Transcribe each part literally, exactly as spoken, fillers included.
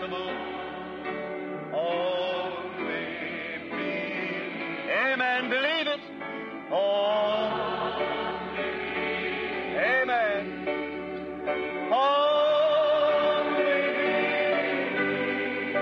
possible. Only believe. Amen. Believe it. Only. Amen. Only believe.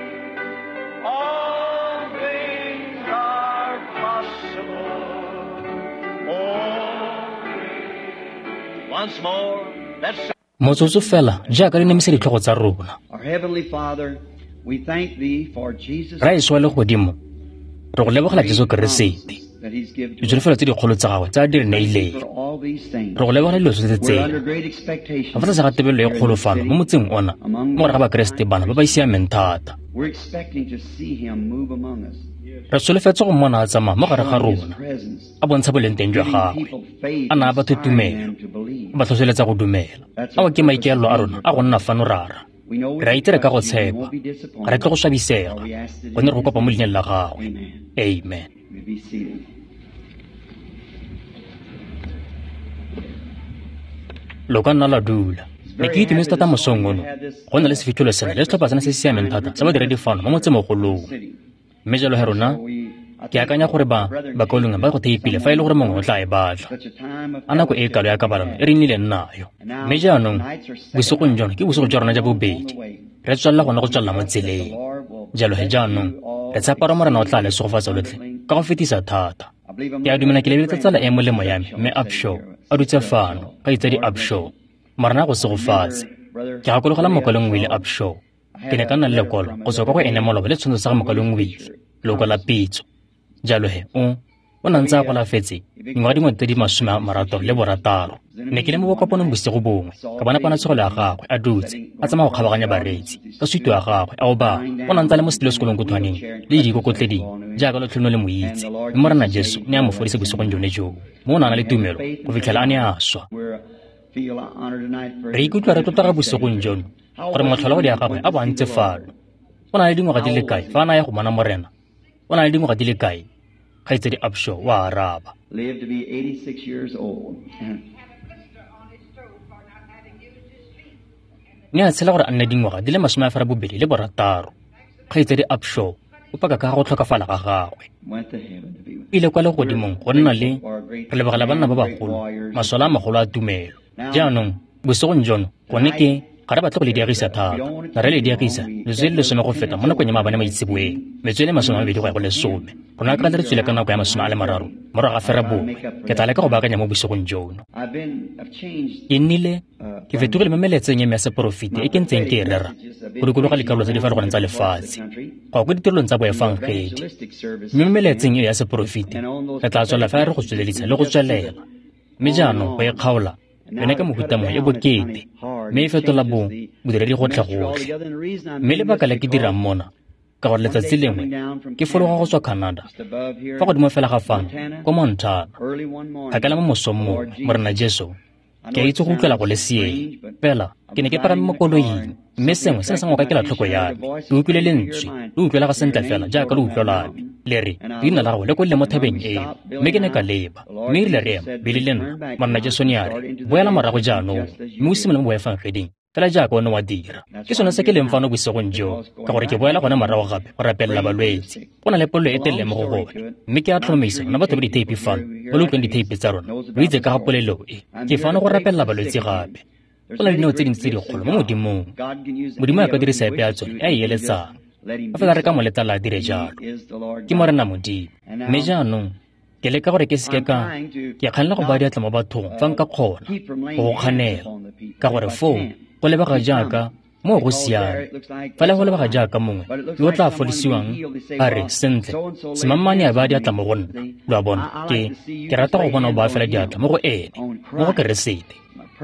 All things are possible. Only. Once more, let's say. Motsotso fela jaaka re nemise ditlhogo tsa rona. Our Heavenly Father, we thank Thee for Jesus Ra iswa le godimo re go lebogela Jesu Keresete that He's given to us. ditsolofelo tse dikgolo tsa gagwe tsa di re neileng For all these things, re go lebogela dilo tse we're tsena under great expectation. ga fa sa ga tebelelo e kgolo fano mo motseng ona mo gore ga bakeresete bana ba ba isiameng thata We're expecting to see Him move among us. re solofetse go mmona a tsamaya mo gare ga Showing His rona presence, a bontsha boleng teng jwa giving gagwe people faith, a naya batho inspiring tumelo them to believe. ba tlhotlheletsa go dumela a ke maikaelelo a rona a go nna fano rara We know re a itse re ka go we tshepa won't be ga re disappointed. tle go swabisega For we ask it in gonne re go kopa mo leineng la gagwe Amen. amen We be seated. lo ka nna la dula ne ke itumetse thata mosong ono go nna le sefitlholo sena le setlhopha sena se se siameng thata sa badiredi fano mo motsemogolong mme jalo he rona ke akanya gore ba bakolong ba go theipile fa e le gore mongwe o tla e batla Such a time of a nako e kalo ya kabalano e re nnileng nayo mme jaanong bosegong jono ke bosego jwa rona ja bobedi re tswalela gona go tswalela mo tseleng jalo he jaanong re tshepa gore morena o tla le segofatsa lotlhe ka go fetisa thata ke a dumela ke lebeletsa tsala e molemo ya me mme upshow a dutse fano ka itsadi upshow morena go segofatse ke gakologela mokwalong wile upshow ke ne ka nna le lekwalo go tswa kwa go ene moloba le tshwantsho sa ga mokwalong wile loko la pitso jalo he o o na ntse a golafetse ngwaga dingwe tse di masome a marataro le borataro ne ke le mo bokopanong bosigo bongwe ka bona pana tshogolo ya gagwe a dutse a tsamaya go kgabaganya bareetsi ka suito ya gagwe a o ba o na ntse a le mo setilo sekolong kotshwaneng le dikokotleding jaaka lo tlhono le mo itse mme morena jesu ne a mo fodisa bosigong jone joo mo o na na le tumelo go fitlhela a ne a swa We're feel honored tonight for re ikutlwa re tlotla ga bosigong jono gore motlholagodi ya gagwe a bo a ntse falo o na le dingwaga di le kae fa a naya go bona morena o na le dingwaga di le kae ga itsedi upshow wa araba lived to be eighty-six years old. ne a tshela gore a nne dingwaga di le masome a fara bobedi le borataro ga itsedi upshow o paka ka ga go tlhokafala ga gagwe Went to heaven to be with ile kwa legodimong go nna le re lebogela banna ba bagolo masola a magolo a tumelo jaanong bosegong jono gone ke ga re batle go le diagisa thata na re le diagisa letswe le lesome go feta mo nakong ya maabane maitseboeng metswe le masome a mabedi go ya go lesome rona ka le re tswile ka nako ya masome a le mararo morago ga fera bongwe ke tla leka go baakanya mo bosegong jono I've been I've changed ke nnile ke fetogile mo meletseng ya me ya seporofete e ke ntseng ke e rera go dikologa dikarolo tse di farologaneng tsa lefatshe go ya ko ditirelong tsa boefangedi evangelistic service mme mo meletseng eo ya seporofete re tla tswelela fa re go tsweleledisa le go tswelela mme jaanong go e kgaola yone ka mohuta mongwe e bokete mme e fetola bo bodiredi gotlhe-gotlhe mme lebaka le ke dirang mona ka gore letsatsi lengwe ke fologa go tswa canada fa godimo fela ga fano ko montana kgakala mo mosong mongwe morena jesu ke a itse go utlwela go le sieng fela ke ne ke parame mo koloing mme sengwe se se ngwe ka kela tlhoko ya me ke utlwile lentswe le utlwela ga sentle fela jaaka le utlwelame le re leina la gago le ko le mo thabeng eo mme ke ne ka leba mme e rile re ema bele le nna morena jesu ne a re boela morago jaanong mme o simole mo boefangeding fela jaaka one wa dira ke sone se ke leng fano bosegong jo ka gore ke boela gone morago gape go rapelela balwetse go na le polelo e telele mo go gone mme ke a tlhomamisa gona batho ba diteipi fano ba le utlwang diteipi tsa rona lo itse ka ga polelo e ke fano go rapelela balwetse gape go na le dineo tse dintsi tse dikgolo mo modimong modimo ya ka dirisa epe ya tsone e a e eletsang a fela re ka mo letala a dire jalo ke morena modimo mme jaanong ke leka gore ke seke ka ke kganela go ba diatla mo bathong fa nka kgona go go kganela ka gore foo go lebega jaaka mo go siame fela go lebega jaaka mongwe yo o tla folisiwang a re sentle semamane a ba diatla mo go nna lo a bona ke ke rata go bona o ba fela diatla mo go ene mo go keresete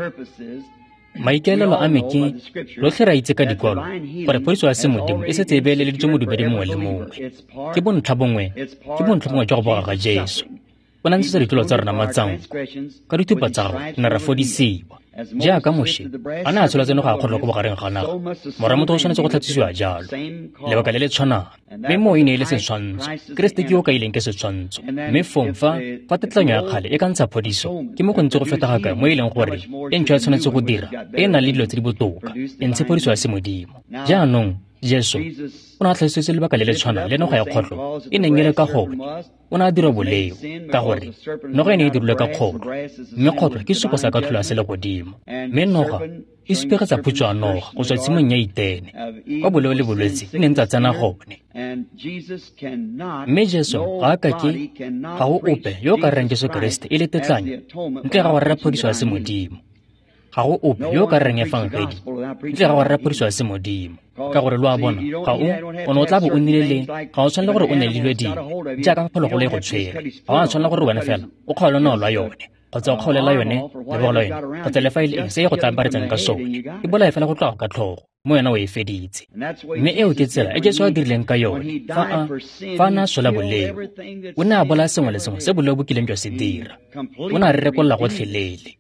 maikaelelo a me ke lotlhe ra itse ka dikwalo gore phodiso ya semodimo e setse e beeleleditswe modumedi mongwe le mongwe ke bontlha bongwe ke bontlha bongwe jwa go boga ga jesu o na ntshetsa ditulo tsa rona matsanko ka dithupa tsa gagwe na ra fodisiwa jaaka moše a ne a tshola tseno ga a kgotla ko bogareng ga naga mora motho o tshwanetse go tlhatsisiwa jalo lebaka le le tshwanang mme mo e ne e le setshwantsho keresete ke yo ka ileng ke setshwantsho mme fong fa fa tetlanyo ya kgale e ka ntsha phodiso ke mo go ntse go fetoga kae mo e leng gore e ntšho ya tshwanetse go dira e e nang le dilo tse di botoka e ntshe phodiso ya semodimo jaanong Jesu o ne a tlhalositse lebaka le le tshwanang le noga ya kgotlo e neng e le ka gone o ne a dira boleo ka gore noga e ne e dirilwe ka kgotlo mme kgotlo ke supo sa katlholo ya se le godimo mme noga e supegetsa phutso ya noga go tswa tshimong ya itene kwa boleo le bolwetse e neng tsa tsena gone mme Jesu ga a kake ga go ope yo o ka reng Jesu Keresete e le tetlanya ntle ga go rera phodiso ya semodimo ga go ope yo o ka reng efangedi ntle ga go rera phodiso ya semodimo ka gore lo a bona ga o o ne o tla bo o nnile leng ga o tshwanele gore o ne le dilo dingwe jaaka phologolo e go tshwere ga o a tshwanela gore wena fela o kgaole no lwa yone kgotsa o kgaolela yone lebogo la yone kgotsa lefa e le eng se e go tlamparetsang ka sone e bolaya fela go tloga ka tlhogo mo yena o e feditse mme eo ke tsela e Jesu a dirileng ka yone fa a fa a ne a sola boleo o ne a bolaya sengwe le sengwe se boleo bo kileng jwa se dira o ne a re rekolola gotlhelele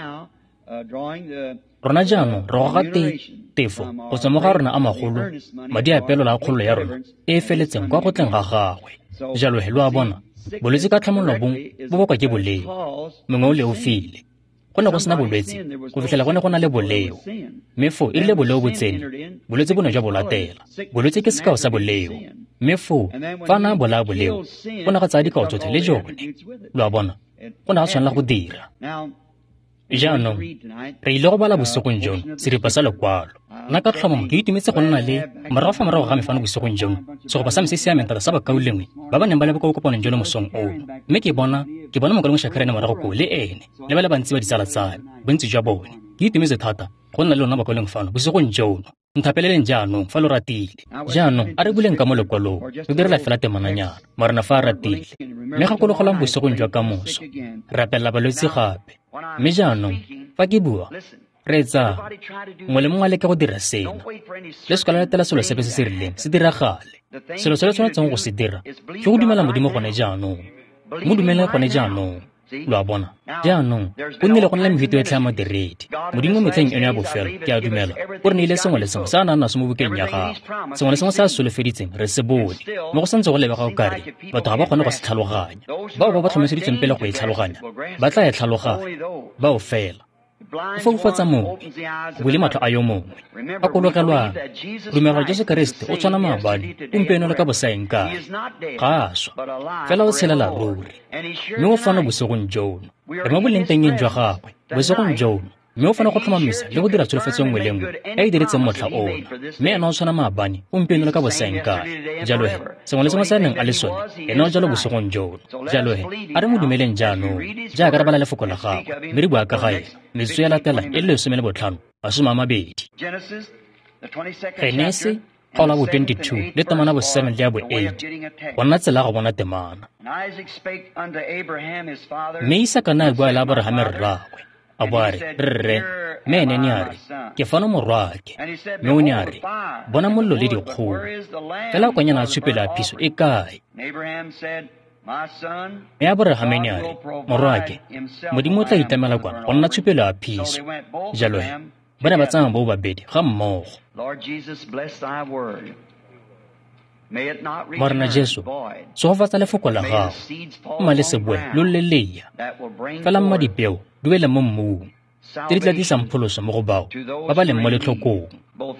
rona jaanong re goga tefo go tswa mo ga rona a magolo madi a peelo la kgololo ya rona e e feletseng kwa gotleng ga gagwe jalo he lo a bona bolwetse ka tlhamololo bong bo bokwa ke boleo mongwe o le o file go ne go sena bolwetse go fitlhela go ne go na le boleo mme foo e rile boleo bo tsene bolwetse bo ne jwa bo latela bolwetse ke sekao sa boleo mme foo fa a na a bolaya boleo go ne ga tsaya dikao tsotlhe le jone lo a bona go ne ga tshwanela go dira jaanong re ile go bala bosigong jono seripa sa lekwalo nna ka tlhomamo ke itumetse go nna le morago fa morago ga mefano bosigong jono segopa sa me se siameng thata sa bakaulengwe ba ba neng ba lebe ko kopanong jono mosong ono mme ke bona ke bona mokalong shakarene morago ko le ene le ba le bantsi ba ditsala tsame bontsi jwa bone ke itumetse thata go nna le lona bakaleng fano bosigong jono nthapeleleng jaanong fa lo ratile jaanong a re buleng ka mo lekwalong re direla fela temananyana marena fa a ratile mme gakologolang bosigong jwa kamoso re apelela balwetse gape mme jaanong fa ke bua re etsa mongwe le mongwe a leka go dira sena le se ka la latela selo sepe se se rileng se diragale selo se le tshwanetseng go se dira ke go dumela modimo gone jaanong mo dumeleng gone jaanong lo a bona jaanong go nnile go nna mehito e tlha ya madiredi modimo metlheng eno ya bofelo ke a dumela o re neile sengwe le sengwe se a na nna se mo bukeng ya gago sengwe le sengwe se a solofeditseng re se bone mo go santse go lebega o kare batho ga ba kgone go se tlhaloganya bao ba ba tlhomeseditsweng pele go e tlhaloganya ba tla e tlhaloganya bao fela o foufatsa mongwe o bule matlho a yo mongwe a kologelwang dumela Jesu Keresete o tshwana maabane gompieno le ka bosaeng kae ga a swa fela o tshelela ruri mme o fana bosigong jono re mo boleng tengeng jwa gagwe bosigong jono mme o fana go tlhomamisa le go dira tsholofetso nngwe le nngwe e e diretseng motlha ona mme ena o tshwana maabane gompieno le ka bosaeng kae jalo he sengwe le sengwe se a neng a le sone ena o jalo bosigong jono jalo he a re mo dumeleng jaanong jaaka re bala lefoko la gagwe mme re bua ka ga ena metso ya latela e le lesome le botlhano masome a mabedi Genese kgaolo bo twenty-two le temana bo seven le ya bo eight go nna tsela go bona temana mme Isaka na bua le Abrahame rragwe a bo a re rre mme ene ne a re ke fana morwake mme o ne a re bona mollo le dikgomo fela kwanyana a tshupela a phiso e kae mme Abrahame ne a re morwake modimo o tla itlamela kwana go nna tshupelo a phiso jalo he ba ne ba tsamaya bo babedi ga mmogo marena Jesu tsogofatsa lefoko la gago mma le seboe lo lleleya fela mma dipeo di wele mo mmung tse di tla disang pholoso mo go bao ba ba leng mo letlhokong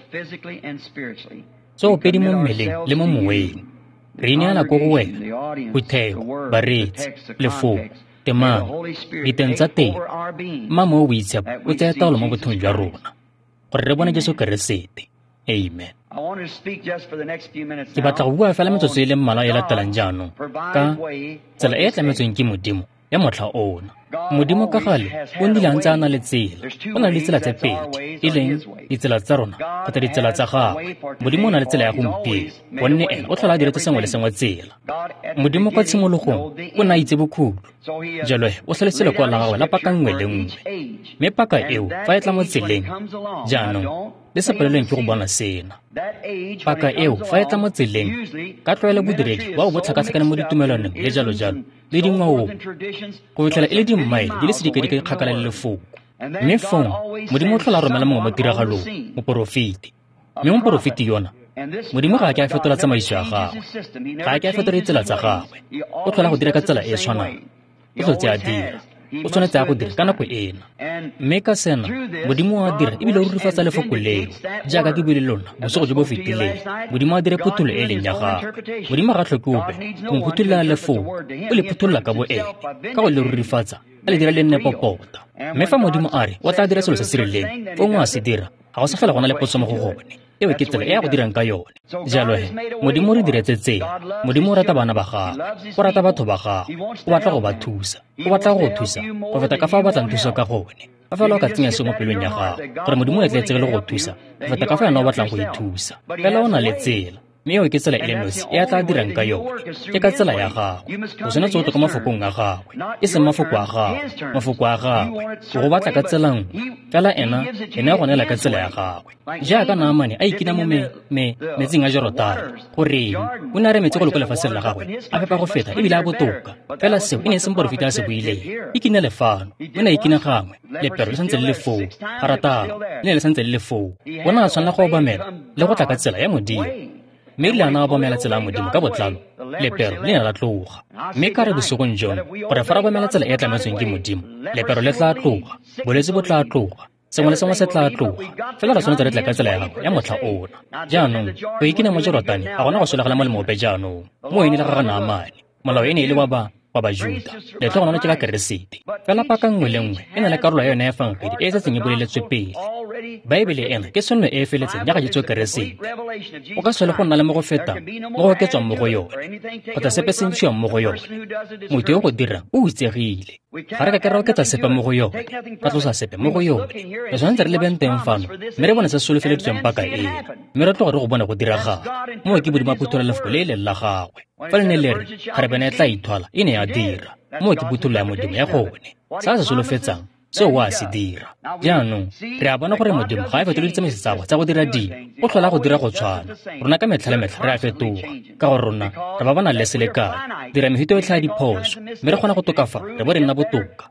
tso pedi mo mmeleng le mo moweng re ineela ko go wena botheo bareetsi lefoko temano diteng tsa teng mma mo o boitshepo o tsaya taolo mo bothong jwa rona gore re bone Jesu Keresete amen ke batla go bua fela metsotso e le mmalwa e latelang jaanong ka tsela e e tlametsweng ke modimo ya motlha ona modimo ka gale o nnile a ntse a na le tsela o na le ditsela tse pedi e leng ditsela tsa rona kgotsa ditsela tsa gagwe modimo o na le tsela ya gompieno gonne ene o tlhola a diretse sengwe le sengwe tsela modimo kwa tshimologong o ne a itse bokhulu jalo o tlhalositse lekwalo la gagwe la paka nngwe le nngwe mme paka eo fa e tla mo tseleng jaanong le sa palelweng ke go bona sena paka eo fa e tla mo tseleng ka tlwaelo bodiredi ba o bo tlhakatlhakane mo ditumelwaneng le jalo-jalo le dingwaong go fitlhela e le dimmaele di le sedikadika kgakala le lefoko mme fong modimo o tlhola a romela mongwe mo tiragalong moporofete mme moporofete yona modimo ga a ke a fetola tsamaiso ya gagwe ga a ke a fetola ditsela tsa gagwe o tlhola go dira ka tsela e e tshwanang o tlotse a dira o tshwanetse a go dira ka nako ena. Mme ka sena Modimo a dira ebile o rurifatsa lefoko leo jaaka ke buile lona bosigo jo bo fetileng. Modimo a dire phuthulo e leng ya gago. Modimo ga tlhoke ope go phuthulola lefoko o le phuthulola ka bo ene ka go le rurifatsa a le dira le nne popota. Mme fa Modimo a re o tla dira selo se se rileng fo ngwe a se dira ga go sa fela gona le potso mo go gone ewe ke tsela e ya go dirang ka yone. Jalo he Modimo re diretse tsela. Modimo o rata bana ba gagwe, o rata batho ba gagwe, o batla go ba thusa, o batla go thusa go feta ka fa o batlang thuso ka gone. Fa fela o ka tsenya se mo pelong ya gago gore Modimo o tletse le go thusa go feta ka fa yena o batlang go ithusa. Fela o na le tsela mme eo ke tsela e le nosi e a tla dirang ka yone ke ka tsela ya gago. O tshwanetse go tloka mafokong a gagwe e seng mafoko a gago. Mafoko a gagwe go batla ka tsela nngwe fela ena ene a go neela ka tsela ya gagwe. Jaaka Naamane a ikina mo metsing a Jorodane goreng o ne a re metsi go loko lefatsheng la gagwe a phepa go feta ebile a botoka. Fela seo e ne e seng porofita a se buileng. Ikine lefano o ne a ikina gangwe lepero le santse le le foo garataro le ne le santse le le foo. Bona a tshwanela go obamela le go tla ka tsela ya Modimo. Mme le ana a obamela tsela ya Modimo ka botlalo lepero le ne la tloga. Mme ka re bosogong jone gore fa re obamela tsela e e tlametsweng ke Modimo lepero le tla tloga, bolwetse bo tla tloga, sengwe le sengwe se tla tloga. Fela re tshwanetse re tla ka tsela ya gago ya motlha ona. Jaanong go ikina mo Jorodane a gona go solagela mo lemope jaanong mo ene le ga ga Naamane molao e ne e le wa ba wa Bajuda le tlo gona ke ka keresete. Fela paka nngwe le nngwe e na le karolo ya yone ya fangedi e setseng e boleletswe pele. Baebele ena ke sonno e e feletseng ya ga jetso keresete. O ka swele go nna le mo go feta mo go oketswang mo go yone kgotsa sepe se ntshiwang mo go yone. Motho yo go dirang o itsegile. Ga re ka ke re oketsa sepe mo go yone ka tlosa sepe mo go yone re tshwanetse re leben teng fano mme re bone se solofeleditsweng paka eno mme re tloga re go bona go diragaga mo ke Modimo a phuthulola lefoko le le la gagwe. Fa le ne le re ga re bana e tla ithwala e ne ya dira mo ke phuthulola ya Modimo ya gone sa se solofetsang seo wa se dira. Jaanong re a bona gore Modimo ga a fetole ditsamaiso tsa tsa go dira dilo o tlhola go dira go tshwana. Rona ka metlha le metlha re a fetoga ka gore rona re ba bona le selekano dira mehuto yotlhe ya diphoso mme re kgona go tokafa re bo re nna botoka.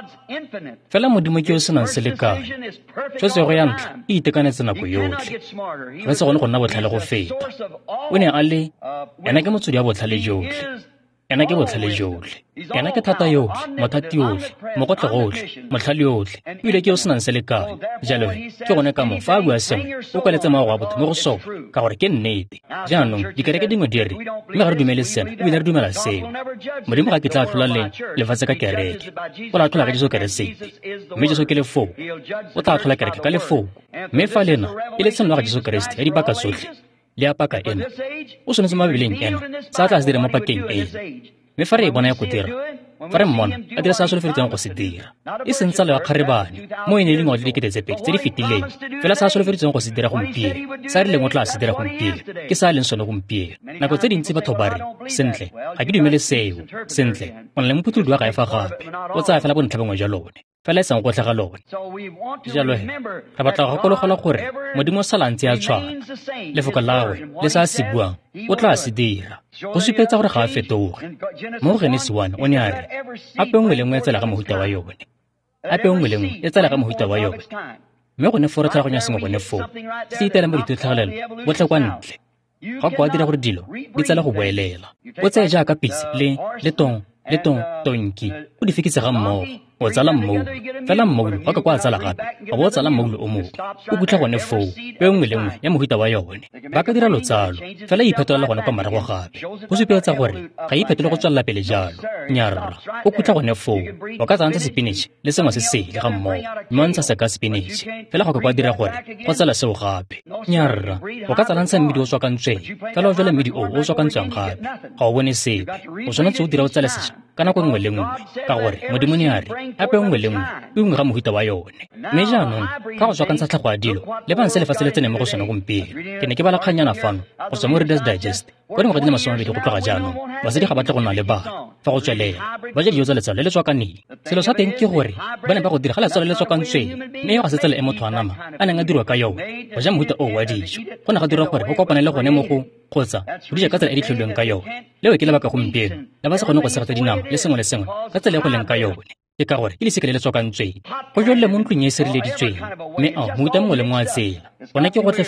Fela Modimo ke yo senang selekano. Tshosego ya ntlha e itekanetse nako yotlhe ga se gone go nna botlhale go feta. O ne a le ena ke motsodi wa botlhale jotlhe. Ena ke botlhale jotlhe. Ena ke thata yotlhe, mothati yotlhe, mokotlo gotlhe, motlhale yotlhe ebile ke yo senang selekano. Jalo ke gone ka mo fa a bua sengwe o kwaletse maogo a botho mo go sona ka gore ke nnete. Jaanong dikereke dingwe di re mme ga re dumele sena ebile re dumela seo. Modimo ga ke tla tlhola le lefatshe ka kereke o la tlhola ka Jesu keresete mme Jesu ke lefoko o tla tlhola kereke ka lefoko. Mme fa lena e le tsheno ga Jesu keresete ya dibaka tsotlhe le a paka ena o tshwanetse mabeleng ena sa tla se dira mo pakeng ena. Mme fa re e bona ya go dira fa re mmona a dira sa a solofeditseng go se dira e seng tsalo ya kgarebane mo e ne e le ngwaga le dikete tse pedi tse di fetileng. Fela sa a solofeditseng go se dira gompieno sa re leng o tla se dira gompieno ke sa leng sone gompieno. Nako tse dintsi batho ba re sentle ga ke dumele seo sentle o na le mophuthulodi wa gae fa gape o tsaya fela bontlha bongwe jwa lone fela e sang go tlhaga lone. Jalo he re batla go gakologelwa gore Modimo o sala ntse a tshwana. Lefoko la gagwe le sa a se buang o tla se dira go supetsa gore ga a fetoge. Mo Genesis one o ne a re ape nngwe le nngwe e tsela ka mohuta wa yone, ape nngwe le nngwe e tsela ka mohuta wa yone. Mme gone fo re tlhaloganya sengwe gone foo se itela mo ditotlhagelelo botlhe kwa ntle ga go a dira gore dilo di tsela go boelela o tseye jaaka pisi le le tong le tong tonki o di fikise ga mmogo o tsala mmoulo fela mmoulo ga ka kwa tsala gape ga bo tsala mmoulo o mongwe o butla gone foo pe nngwe le nngwe ya mohuta wa yone ba ka dira lotsalo fela iphetolela gone kwa morago gape go supetsa gore ga iphetole go tswalela pele jalo. Nyarra o butla gone foo o ka tsantsa sepinatšhe le sengwe se sele ga mmogo mme o ntsha se ka sepinatšhe fela go ka kwa dira gore go tsala seo gape. Nyarra o ka tsalantsha mmidi o tswakantsweng fela o jala mmidi o o tswakantswang gape ga o bone sepe. O tshwanetse o dira o tsale sešwa ka nako nngwe le nngwe ka gore Modimo ne a re ape nngwe le nngwe e nngwe ga mohuta wa yone. Mme jaanong ka go tswakantsha tlhago ya dilo le banse lefatshe le tsene mo go sone gompieno ke ne ke bala kganyana fano go tswa mo Reader's Digest go dingwe ga di le masomabedi go tloga jaanong basadi ga ba tle go nna le bana fa go tswelela ba ja dijo tsa letsalo le le tswakaneng. Selo sa teng ke gore ba ne ba go dira ga letsalo le le tswakantsweng mme yo ga se tsela e motho a nama a neng a dirwa ka yone go ja mohuta o wa dijo go ne ga dira gore go kopane le gone mo go kgotsa go dija ka tsela e di tlholweng ka yone. Leo ke lebaka gompieno le ba se kgone go segatsa dinama le sengwe le sengwe ka tsela e go leng ka yone ke ka gore ke lesika le le tswakantsweng go jolole mo ntlong e e sireleditsweng mme a mohuta mongwe le mongwe a tsela gona ke gotlhe fela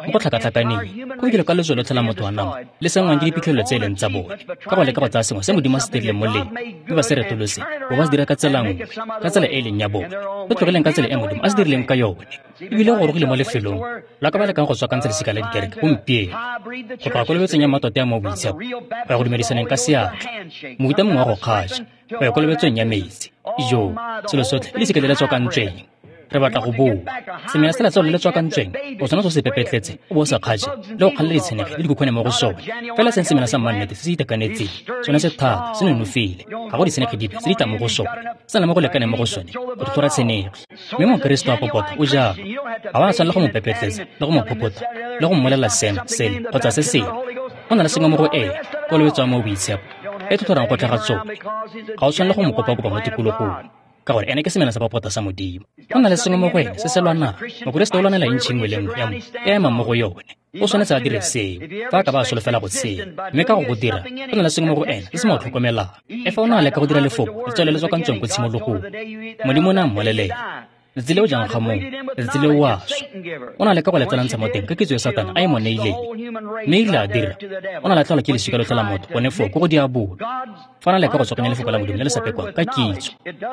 mo go tlhakatlhakaneng go dira ka letso lotlhe la motho wa nama le sengwang ke diphitlhelelo tse e leng tsa bone ka go leka go tsaya sengwe se Modimo a se dirileng mo leng mme ba se retolose bo ba se dira ka tsela nngwe ka tsela e e leng ya bone go tlogeleng ka tsela e Modimo a se dirileng ka yone ebile go rogile mo lefelong la ka ba lekang go tswakantsha lesika la dikereke gompieno go tloga ko lebetsong ya matote ya mo boitshepo go ya go dumedisaneng ka seatla mohuta mongwe wa go kgaja go ya ko lebetsong ya metsi jo selo sotlhe le lesika le le tswakantsweng re batla go boa semela se la tseo le le tswakantsweng o tshwanetse go se pepetletse o bo o sa kgaje le go kgalela ditshenegi le dikhukhwane mo go sone fela seng semela sa mmannete se se itekanetseng sone se thata se nonofile ga go ditshenegi dipe se di tla mo go sone se na mo go lekaneng mo go sone go tlhola tshenegi mme mokeresito wa popota o jalo ga wa tshwanela go mo pepetletsa le go mo phopota le go mmolela seno sele kgotsa se sengwe go na le sengwe mo go ena ko lebetswang mo boitshepo e thothorang go tlhaga tsoka ga o tshwanela go mo kopa-kopa mo tikologong ka gore ene ke semela sa popota sa Modimo go na le sengwe mo go ene se se lwanang mokeresito o lwanela eng tšhengwe le nngwe ya mo e ema mo go yone o tshwanetse a dire seo fa a ka ba a solofela go tshela mme ka go go dira go na le sengwe mo go ene se se mo tlhokomelang e fa o na a leka go dira lefoko le tswele le tswakantsweng ko tshimologong Modimo o ne a mmolelela letsatsi le o jang ga mong letsatsi le o wa swa o na a leka go letsalantsha mo teng ka kitso ya Satana a e mo neileng mme ile a dira o na a latlhelwa ke lesika lotlhe la motho bone foko go di a bola fa na leka go tswakanya lefoko la Modimo le le sa pekwang ka kitso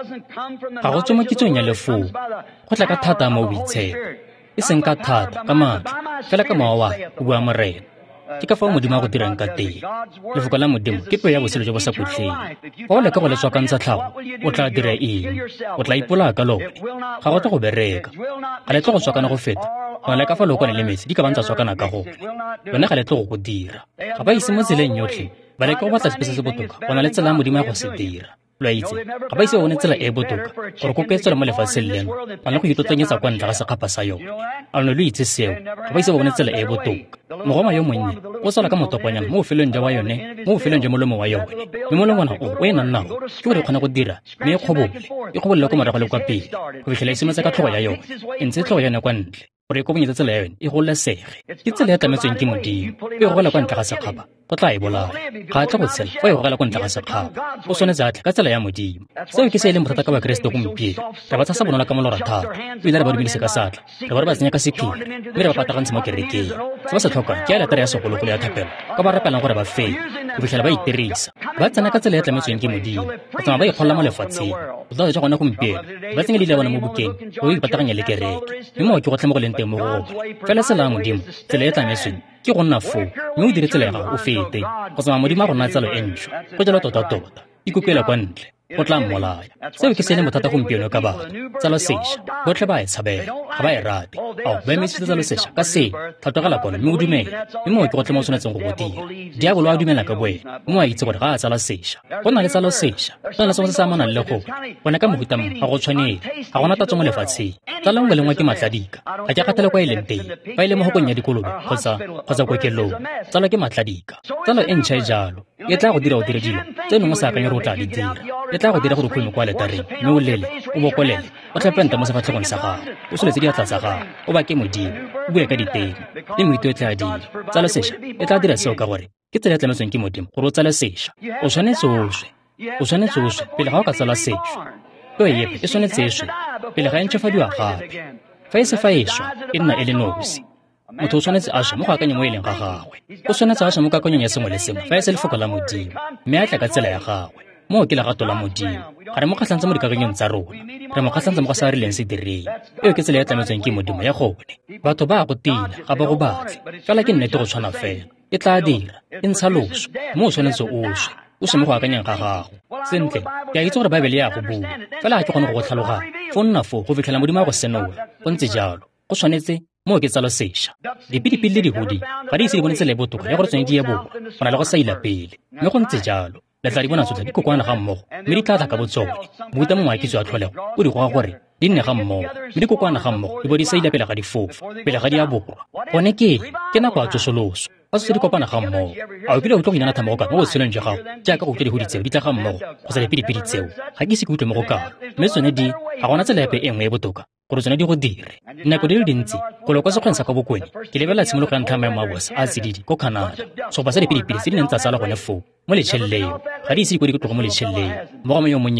ga go tswe mo kitsong ya lefoko go tla ka thata mo boitshepo e seng ka thata ka maatla fela ka mowa wa o bua morena ke ka fao Modimo a go dirang ka teng lefoko la Modimo ke peo ya botshelo jo bo sa kgotlheng fa o leka go le tswakantsha tlhago o tla dira eng o tla ipolaya ka lone ga go tla go bereka ga le tlo go tswakana go feta go leka fa leokwane le metsi di ka bantsa tswakana ka gone yone ga le tlo go go dira ga ba ise mo tseleng yotlhe ba leka go batla sepe se se botoka go na le tsela ya Modimo ya go se dira lo a itse ga ba ise ba bone tsela e e botoka gore ko kaetswela mo lefatsheng leno ba le go itotonyetsa kwa ntle ga sekgapa sa yone a lone lo itse seo ga ba ise ba bone tsela e e botoka mogoma yo monnye o tsala ka motopanyana mo bofelong jwa wa yone mo bofelong jwa molomo wa yone mme molongwana o o e nannago ke gore e kgona go dira mme e kgobole e kgobolele ko morago le kwa pele go fitlhela e simetse ka tlhogo ya yone e ntse tlhogo yone kwa ntle gore e kobonyetse tsela ya yone e golesege ke tsela ya tlametsweng ke Modimo e gogela kwa ntle ga sekgapa go tla e bolaya ga a tle go tshela fa e gogela kwa ntle ga sekgapa o tshwanetse a tle ka tsela ya Modimo seo ke se e leng bothata ka bakeresito gompieno re ba tshasa bonolo ka molora thata ebile re ba dumedise ka satla re ba re ba tsenya ka sephiri mme re ba patagantshe mo kerekeng se ba se tlhokang ke a letara ya segologolo ya thapelo ka ba rapelang gore ba feye go fitlhela ba itirisa ba tsena ka tsela ya tlametsweng ke Modimo go tsamaya ba ikgolola mo lefatsheng botlhale jwa gone gompieno ba tsenya leile ya bona mo bukeng go ipataganya le kereke mme mo ke go tlhe mo go leng teng mo go fela tsela ya Modimo tsela e tlametsweng ke go nna foo mme o dire tsela ya gago o fete go tsamaya Modimo a rona tsalo e ntšhwa go jalo tota-tota ikopela kwa ntle go tla mmolaya seo ke se leng bothata gompieno ka batho tsalo sešwa botlhe ba e tshabela ga ba e rate ao ba emisitse tsalo sešwa ka seno tlhatogela kone mme o dumela mme mo ke go tle mo o tshwanetseng go go dira diabolo a dumela ka boena mme o a itse gore ga a tsala sešwa go na le tsalo sešwa go na le sengwe se se amanang le gore bona ka mohuta mongwe ga go tshwanele ga gona tatso mo lefatsheng tsala nngwe le nngwe ke matladika ga ke kgathele kwa e leng teng fa e le mo gokong ya dikolobe kgotsa kgotsa kokelong tsalo ke matladika tsalo e ntšha e jalo e tla go dira o dire dilo tse nngwe sa akanye gore o tla di dira e tla go dira gore o kgweme kwa letareng mme o lele o bokolele o tlhapenta mo sefatlhegong sa gago o soletse diatla tsa gago o ba ke Modimo o bue ka diteng le moito e tla a dira tsalo sešwa e tla dira seo ka gore ke tsela e tlametsweng ke Modimo gore o tsale sešwa o tshwanetse o swe o tshwanetse o swe pele ga o ka tsala sešwa yo epe e tshwanetse e swe pele ga e ntšhwafadiwa gape fa e se fa e swa e nna e le nosi motho o tshwanetse a swa mo go akanye mo e leng ga gagwe o tshwanetse a swa mo kakanyong ya sengwe le sengwe fa e se lefoko la Modimo mme a tla ka tsela ya gagwe mo ke legato la Modimo ga re mo kgatlhantse mo dikakanyong tsa rona re mo kgatlhantse mo go sa rileng se direng eo ke tsela e tlametsweng ke Modimo ya gone batho ba a go tila ga ba go batle fela ke nnete go tshwana fela e tla dira e ntsha loso mo o tshwanetse o swe o se mo go akanyang ga gago sentle ke a itse gore Baebele ya go bua fela ga ke kgone go go tlhaloganya fo nna foo go fitlhela Modimo a go senola go ntse jalo go tshwanetse mo ke tsalo sešwa dipilipili le dihudi ga di ise di bone tsela e botoka ya gore tsone di ye boa go na le go sa ila pele mme go ntse jalo le tla di bona tsotlhe di kokwana ga mmogo mme di tla tla ka botsone mohuta mongwe a kitso ya tlholego o di goga gore di nne ga mmogo mme di kokwana ga mmogo di bo di sa ila pele ga di fofa pele ga di a borwa gone ke ke nako ya tsosoloso a se di kopana ga mmogo a o kile go tlo go inana thamogo ka mo botshelong jwa gago jaaka go utlwa dihudi tseo di tla ga mmogo go sa dipilipili tseo ga ke ise ke utlwe mo go kalo mme tsone di ga gona tsela epe e nngwe e botoka gore tsone di go dire nako di le dintsi go le kwa sekgweng sa ka bokwene ke lebelela tshimologo ya ntlha ya maemo a bosa a tsididi ko Canada segopa sa dipilipili tse di neng tsa tsala gone foo mo letšheleng ga di ise di ko di tlogo mo letšheleng mo gamo yo monnye yona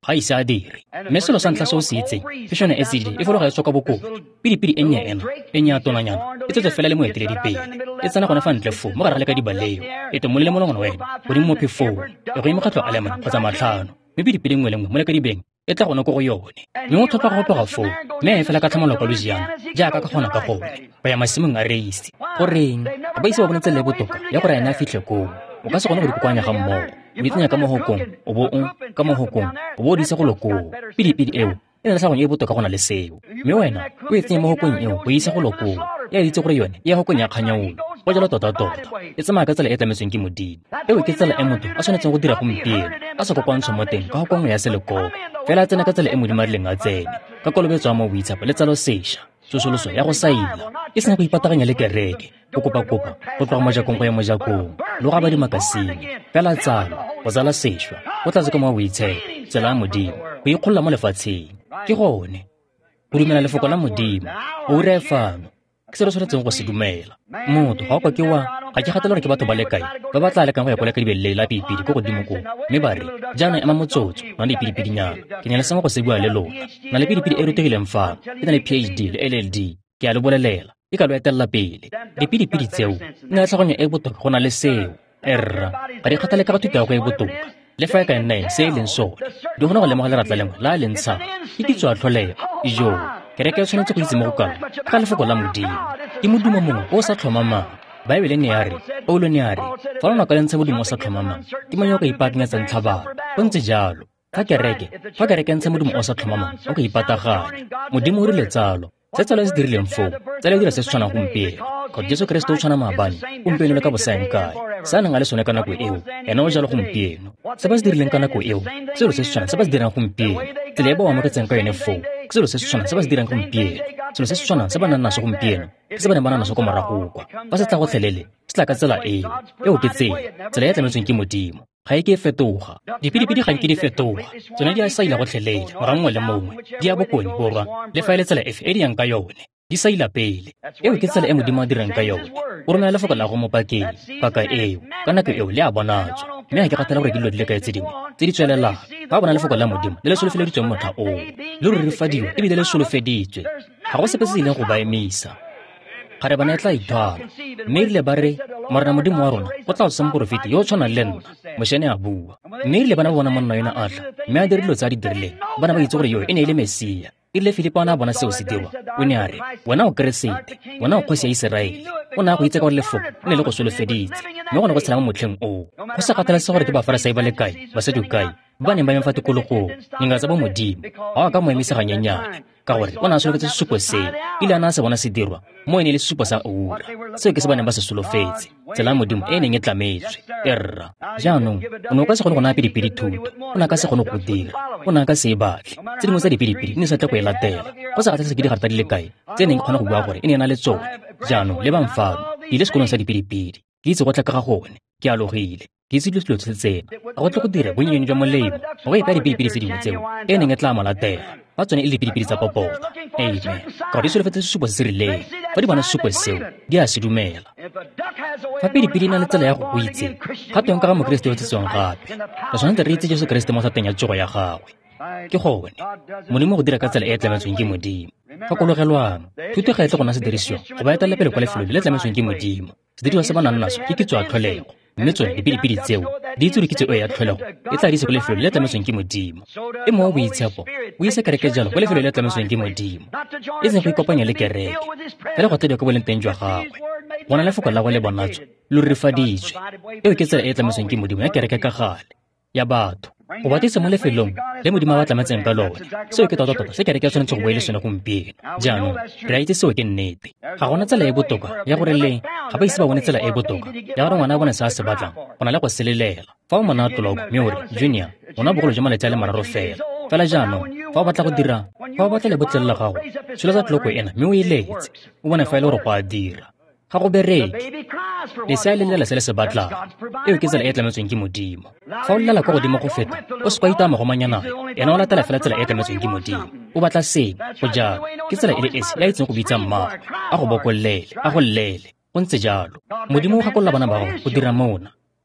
ga ise a dire. Mme selo sa ntlha se o se itseng ke sone acid e fologa e tswa ka bokopi. Pidipidi e nnye ena e nnye a tonanyana e tsetse fela le moeteledipele e tsena gone fa ntle fo mo gare ga le ka dibaleo e tomolele molongwana wena godimo mo phefong e go imekgatlho a le mane kgotsa matlhano mme pidipidi nngwe le nngwe mo le ka dibeng e tla gone ko go yone mme o tlhopha go tloga foo mme a e fela ka tlhamalo ka Louisiana jaaka ka kgona ka gone ba ya masimong a reisi goreng ga ba ise ba bonetse le botoka ya gore ena a fitlhe koo o ka se gone go dikokoanya ga mmogo o itsenya ka mohokong o bo o ka mohokong o bo o diise go lokoo pidipidi eo e na le tlhagong e botoka go na le seo mme wena o e tsenye mo hokong eo go ise go lokoo e a itse gore yone e ya hokong ya kganyaulo go jalo tota-tota e tsamaya ka tsela e tlametsweng ke Modimo eo ke tsela e motho a tshwanetseng go dira gompieno a sa kopantshwa mo teng ka hokongwe ya selekoko fela a tsena ka tsela e Modimo a rileng a tsene ka kolobetso ya mo boitshepo le tsalo sešwa tsosoloso ya go saila e senya go ipataganya le kereke go kopa-kopa go tloga mojakong go ya mojakong le go aba makasine fela tsalo go tsala sešwa go tlatse ka mo boitshepo tsela ya Modimo go ikgolola mo lefatsheng ke gone go dumela lefoko la Modimo o re fano ke se re tshwanetseng go se dumela motho ga o kwa ke wa ga ke gatela gore ke batho ba le kae ba ba tla lekang go ya kwa le ka dibelele la pipidi ko godimo ko mme ba re jaanong ema motsotso na le dipidipidinyana ke ne le sengwe go se bua le lona na le pidipidi e rutegileng fano ke na le P H D le L L D ke a le bolelela e ka lo etelela pele dipidipidi tseo nna le tlhagonyo e botoka go na le seo erra ga di kgathale ka go thuta go e botoka le fa e ka nna eng se e leng sone di kgona go lemoga leratla lengwe la a le ntshang ke kitso a tlholego ijo kereke e tshwanetse go itse mo go kalo ka lefoko la Modimo ke modumo mongwe o o sa tlhomamang baebele ne ya re paulo ne ya re fa lona ka le ntshe modumo o sa tlhomamang ke mang yo o ka ipaakanyetsa ntlhabana go ntse jalo fa kereke fa kereke ntshe modumo o sa tlhomamang o ka ipataganya Modimo o rile tsalo se tsalo e se dirileng foo tsalo e dira se se tshwanang gompieno kgotsa Jesu Kriste o tshwana maabane gompieno le ka bosaeng kae sa neng a le sone ka nako eo ena o jalo gompieno se ba se dirileng ka nako eo selo se se tshwanang se ba se dirang gompieno tsela e ba o amogetseng ka yone foo ke selo se se tshwanang se ba se dirang gompieno selo se se tshwanang se ba nang naso gompieno ke se ba neng ba nang naso ko morago kwa fa se tla go tlhelele se tla ka tsela eo eo ke tsela tsela e tlametsweng ke Modimo ga e ke e fetoga dipidipidi ga nke di fetoga tsone di a saila gotlhelele morago mongwe le mongwe di a bokone borwa le fa e le tsela efe e di yang ka yone di saila pele eo ke tsela e Modimo a dirang ka yone o romela lefoko la go mo pakeng paka eo ka nako eo le a bonatswa mme ga ke gatela gore ke dilo di le kae tse dingwe tse di tswelelang fa bona lefoko la Modimo le le solofeleditsweng motlha oo le rorifadiwa ebile le solofeditswe ga go sepe se se ileng go ba emisa ga re bana e tla ithwala mme erile ba re morena Modimo wa rona o tla o tseng porofete yo o tshwanang le nna mošene a bua mme erile bana ba bona monna yona a tla mme a dire dilo tse a di dirileng bana ba itse gore yo e ne e le Mesia erile Filipo a ne a bona seo se dirwa o ne a re wena o keresete wena o kgosi ya Iseraele o ne a go itse ka gore lefoko o ne le go solofeditse mme gone go tshela mo motlheng oo go sa kgathalese gore ke bafarasai ba le kae ba Sadukai ba neng ba emfa tikologong dinga tsa bo Modimo ga a ka mo emisa ganyenyane ka gore o ne a solofetse sesupo seo ile a ne a se bona se dirwa mo e ne le sesupo sa ura seo ke se ba neng ba se solofetse tsela ya Modimo e neng e tlametswe erra jaanong o ne o ka se kgone go naya pidipidi thuto o ne a ka se kgone go dira o ne a ka se e batle tse dingwe tsa dipidipidi ne sa tle go e latela go sa kgathalese ke digarata di le kae tse neng ke kgona go bua gore e ne e na le tsone jaanong le bamfano ke ile sekolong sa dipidipidi ke itse go tla ka ga gone ke alogile ke itse dilo tse tsena ga go tle go dira bonyenyane jwa molemo go ka ipaya dipidipidi tse dingwe tseo e neng e tla malatela fa tsone e le dipidipidi tsa popota amen ka gore di solofetse sesupo se se rileng fa di bona sesupo seo di a se dumela fa pidipidi na le tsela ya go go itse gape yong ka ga mokeresete yo tsetswang gape re tshwanetse re itse Jesu Kriste mo sateng ya tsogo ya gagwe ke gone Modimo go dira ka tsela e e tlametsweng ke Modimo gakologelwang thuto ga e tle go na sedirisiwa go ba etela pele kwa lefelong le tlametsweng ke Modimo sediriwa se ba nang naso ke kitso ya tlholego mme tsone dipidipidi tseo di itse gore kitso eo ya tlholego e tla di ise go lefelong le tlametsweng ke Modimo e mo boitshepo o ise kereke jalo go lefelong le tlametsweng ke Modimo e seng go ikopanya le kereke fela go tladiwa ka boleng teng jwa gagwe bona lefoko la go le bonatso lo rifaditswe eo ke tsela e e tlametsweng ke Modimo ya kereke ka gale ya batho go batisa mo lefelong le Modimo a ba tlametseng ka lone seo ke tota-tota se kereke ya tshwanetse go bua le sone gompieno jaanong re a itse seo ke nnete ga gona tsela e botoka ya gore le ga ba ise ba bone tsela e botoka ya gore ngwana a bone se a se batlang go na le go selelela fa o mona a toloko mme ore junior o na bogolo jwa malatsi a le mararo fela fela jaanong fa o batla go dira fa o batla le botlelo la gago tsholo tsa tloloko ena mme o e letse o bone fa e le gore go a dira ga go bereke lesea le lela se le se batlang eo ke tsela e e tlametsweng ke Modimo fa o lela kwa godimo go feta o se kwa itama go manyanayo ena o latela fela tsela e e tlametsweng ke Modimo o batla seng go jalo ke tsela e le esi ya itseng go bitsa mmago a go bokolele a go llele go ntse jalo Modimo o gakolola bana ba gago go dira mona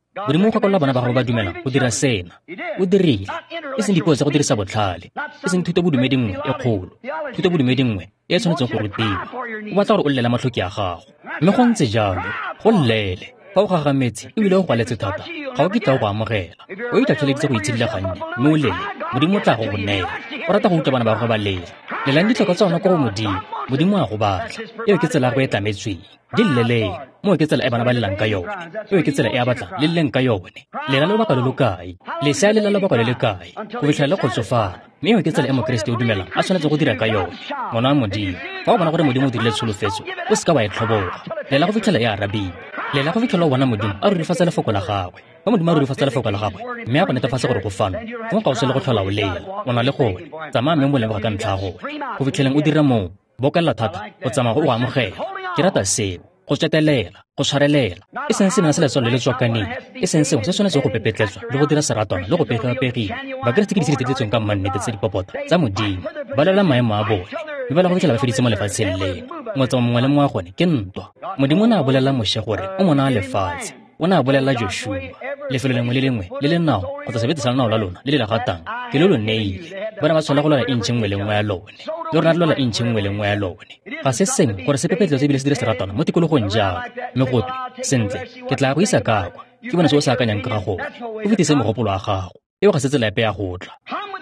modimo o gakolola bana ba gago ba dumelang go dira sena o dirile e seng dipuo tsa go dirisa botlhale e seng thuto bodumedi nngwe e kgolo thuto bodumedi nngwe e tshwanetseng go rutiwa o batla gore o llela matlhoki a gago mme go ntse jalo go llele fa o gagametse ebile o gwaletse thata ga o kitla o go amogela o itatlheleditse go itshedile gannye mme o lele modimo o tla go go neela o rata go utlwa bana ba go ba lela lelang ditlhoko tsa ona ko go modimo modimo a go batla eo ke tsela ya go e tlametsweng di lleleng mo ke tsela e bana ba lelang ka yone eo ke tsela e a batlang le lleng ka yone lela le lobaka le lo kae lesea le la lobaka le le kae go fitlhela le kgotsofala mme eo ke tsela e mokeresete o dumelang a tshwanetse go dira ka yone ngwana wa modimo fa o bona gore modimo o dirile tsholofetso o seka wa e tlhoboga lela go fitlhela e arabiwe lela go fitlhela o bona modimo a rurifatsa lefoko la gagwe fa modimo a rurifatsa lefoko la gagwe mme a go netefatsa gore go fano go ka o se le go tlhola o lela o na le gone tsamaya mme mo leboga ka ntlha ya gone go fitlheleng o dira moo bokelela thata go tsamaya go o amogela ke rata seo go tsetelela go tshwarelela e seng sena se letswalo le le tswakaneng e seng sengwe se tshwanetse go pepetletswa le go dira seratwana le go pegapegile bakeresete ke disiriteletsweng ka mmannete tse dipopota tsa modimo ba lela maemo a bone mme ba la go fitlhela ba feditse mo lefatsheng leno motsamo mongwe le mongwe wa gone ke ntwa modimo o ne a bolelela moše gore o mona a lefatshe o ne a bolelela joshua lefelo lengwe le lengwe le le nao kgotsa sebete sa lenao la lona le le lagatang ke le lo neile ba ne ba tshwanela go lola intšhe nngwe le nngwe ya lone le rona re lola intšhe nngwe le nngwe ya lone ga se sengwe gore se pepetletse ebile se dire seratwana mo tikologong jalo mme gotwe sentle ke tla go isa kakwa ke bona se o se akanyang ka ga gone o fetise mogopolo wa gago eo ga se tsela epe ya go tla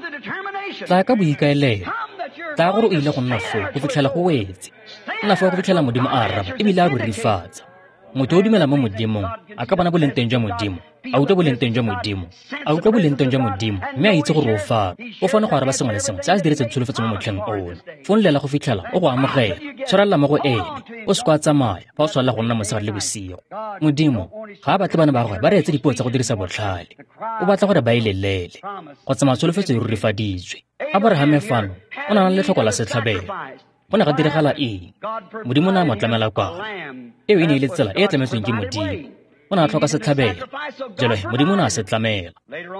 tla ka boikaelelo tla gore o ile go nna foo go fitlhela go wetse nna foo go fitlhela modimo a araba ebile a rurifatsa motho o dumela mo modimong a ka bona boleng teng jwa modimo a utlwa boleng teng jwa modimo a utlwa boleng teng jwa modimo mme a itse gore o fana o fane go araba sengwe le sengwe se a se diretse tsholofetso mo motlheng ono fo nlela go fitlhela o go amogela tshwarelela mo go ene o se kwa tsamaya fa o tshwalela go nna mosegare le bosigo modimo ga a batle bana ba gagwe ba reetse dipuo tsa go dirisa botlhale o batla gore ba e lelele go tsamaya tsholofetso e rurifaditswe abrahame fano o na le letlhoko la setlhabelo go ne ga diragala eng modimo o ne a mo tlamela kwago eo e ne e le tsela e e tlametsweng ke modimo o ne a tlhoka setlhabelo jalo modimo o ne a se tlamela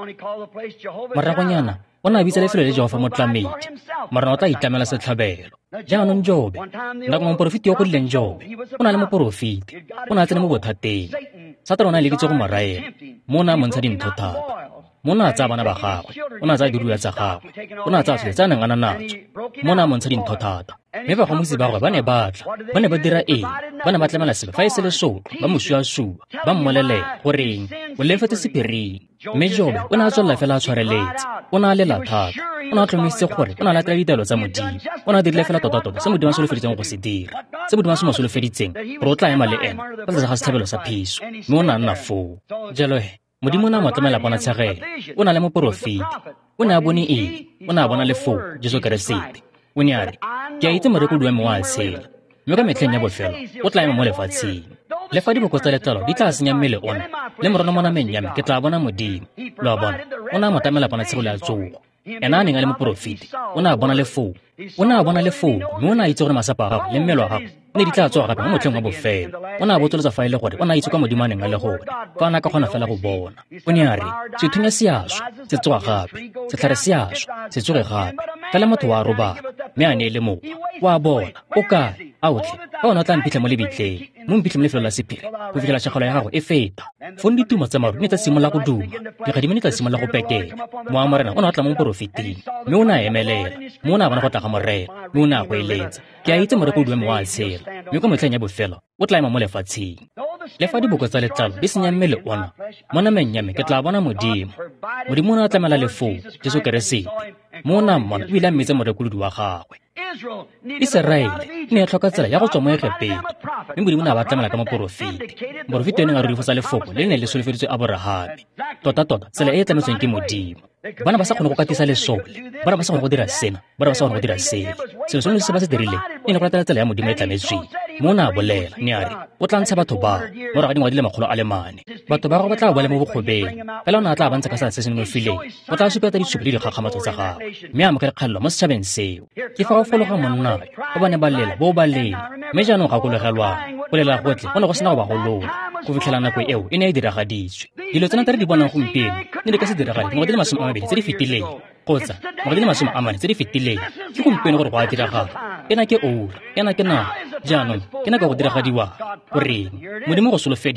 moragonyana o ne a bitsa lefelo le jehova motlamedi marena o tla itlamela setlhabelo jaanong jobe nako moporofiti yo go rileng jobe o na le moporofiti o ne a tsene mo bothateng satana o ne a leditse go mo raela mo o ne a montsha dintho thata mo na tsa bana ba gagwe o na tsa diruya tsa gagwe o na tsa tshole tsa nang ana natso mo na montsha dintho thata mme ba gomotsi ba gagwe ba ne batla ba ne ba dira eng ba ne ba tlamela sebe fa e se le solo ba mosua-sua ba mmolelela goreng o lefetse sephiring mme jobe o ne a tswelela fela a tshwareletse o ne a lela thata o ne a tlhomisitse gore o ne a latela ditaelo tsa modimo o ne a dirile fela tota-tota se modimo a solofeditseng go se dira se modimo a se mo solofeditseng gore o tla ema le ena ka tlase ga setlhabelo sa phiso mme o ne a nna foo jalohe modimo o ne a mo tlamela bona tshegelo o na le moporofiti o ne a bone eng o ne a bona lefoo jesu keresete o ne a re ke a itse morekodi wa me wa tshela mme ka metlheng ya bofelo o tla ema mo lefatsheng le fa diboko tsa letlalo di tla senya mmele ona le morona mo nameng ya me ke tla bona modimo lo a bona o ne a mo tlamela bona tshegelo ya tsogo ena a neng a le moporofiti o ne a bona lefoo o ne a bona lefoo mme o ne a itse gore masapa a gago le mmele wa gago ne di tla tsoga gape mo motlheng wa bofelo o ne a botsolotsa fa e le gore o ne a itse kwa modimo a neng a le gone fa a na ka kgona fela go bona o ne a re sethunya se a swa se tsoga gape setlhare se a swa se tsoge gape fela motho wa robala mme a ne e le moo o a bona o kae a otlhe fa ona o tla mphitlha mo lebitleng mo mphitlhe mo lefelo la sephiri go fitlhela tšhagalo ya gago e feta fone dituma tsa maru ne tsa simolola go duma dikgadimo ne tsa simolola go pekela moamorena o ne a tla mo moporofiting mme o ne a emelela mme o ne a bona go tla ga morena mme o ne a go eletsa ke a itse morekodi wa me wa tshela mme ko metlheng ya bofelo o tla ema mo lefatsheng le fa diboko tsa letlalo di senya mmele ona mo nameng ya me ke tla bona modimo modimo o ne a tlamela lefoo jesu keresete mo o ne a mmona ebile a mmetse morekolodi wa gagwe iseraele ne ya tlhoka tsela ya go tswa mo egepeng mme modimo ne a ba tlamela ka moporofiti moporofiti o neng a rurifatsa lefoko le le ne le solofeditswe abrahame tota-tota tsela e e tlametsweng ke modimo bana ba sa kgone go katisa lesole bana ba sa kgone go dira sena bana ba sa kgone go dira sena selo sengwe le se ba se dirileng e ne go latela tsela ya modimo e tlametsweng mo o ne a bolela ne a re o tla ntsha batho bao mo raga dingwa di le makgolo a le mane batho ba gago ba tla boele mo bokgobeng fela o ne a tla bantsha ka sela se se nonofileng o tla supetsa ditshupo le dikgakgamatso tsa gago mme a amogela kgalelo mo setšhabeng seo ke fa o fologa monnayo o ba ne ba lela bo o ba lela mme jaanong gakologelwang go lela gotlhe go ne go sena go ba go lona go fitlhela nako eo e ne e diragaditswe dilo tsena tse re di bonang gompieno ne di ka se diragale ngwaga di le masome a mabedi tse di fetileng kgotsa ngwaga di le masome a mane tse di fetileng ke gompieno gore go a diragala ena ke ora ena ke nako jaanong ke nako go diragadiwang goreng modimo go solofeditse